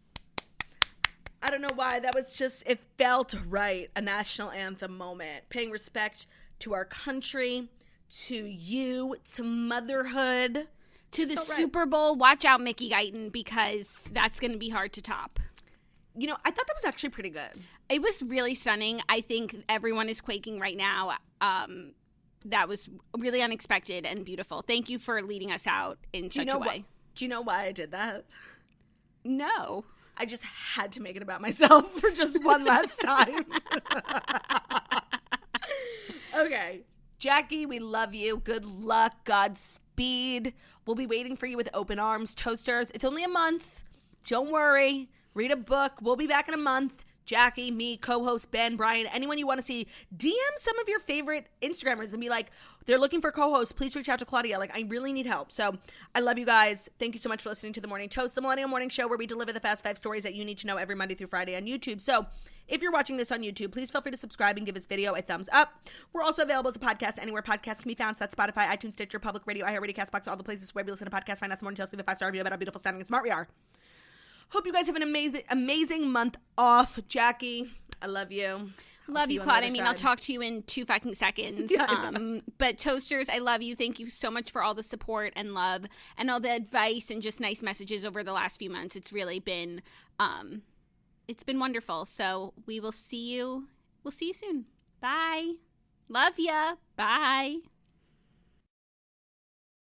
I don't know why, that was just, it felt right, a national anthem moment, paying respect to our country, to you, to motherhood. To the Felt right. Super Bowl, watch out, Mickey Guyton, because that's going to be hard to top. I thought that was actually pretty good. It was really stunning. I think everyone is quaking right now. That was really unexpected and beautiful. Thank you for leading us out in such a way. Do you know why I did that? No. I just had to make it about myself for just one last time. Okay. Jackie, we love you. Good luck. Godspeed. We'll be waiting for you with open arms. Toasters, it's only a month. Don't worry. Read a book. We'll be back in a month. Jackie, me, co-host Ben, Brian, anyone you want to see, DM some of your favorite Instagrammers and be like, they're looking for co-hosts. Please reach out to Claudia. I really need help. So I love you guys. Thank you so much for listening to The Morning Toast, the Millennial Morning Show, where we deliver the fast 5 stories that you need to know every Monday through Friday on YouTube. So if you're watching this on YouTube, please feel free to subscribe and give this video a thumbs up. We're also available as a podcast anywhere podcasts can be found. So that's Spotify, iTunes, Stitcher, Public Radio, iHeartRadio, CastBox, all the places where we listen to podcasts. Find us, The Morning Toast. Leave a 5-star review about how beautiful, stunning, and smart we are. Hope you guys have an amazing month off. Jackie, I love you. Love you, Claude. I'll talk to you in 2 fucking seconds. Yeah, But Toasters, I love you. Thank you so much for all the support and love and all the advice and just nice messages over the last few months. It's really been, it's been wonderful. So we will see you. We'll see you soon. Bye. Love ya. Bye.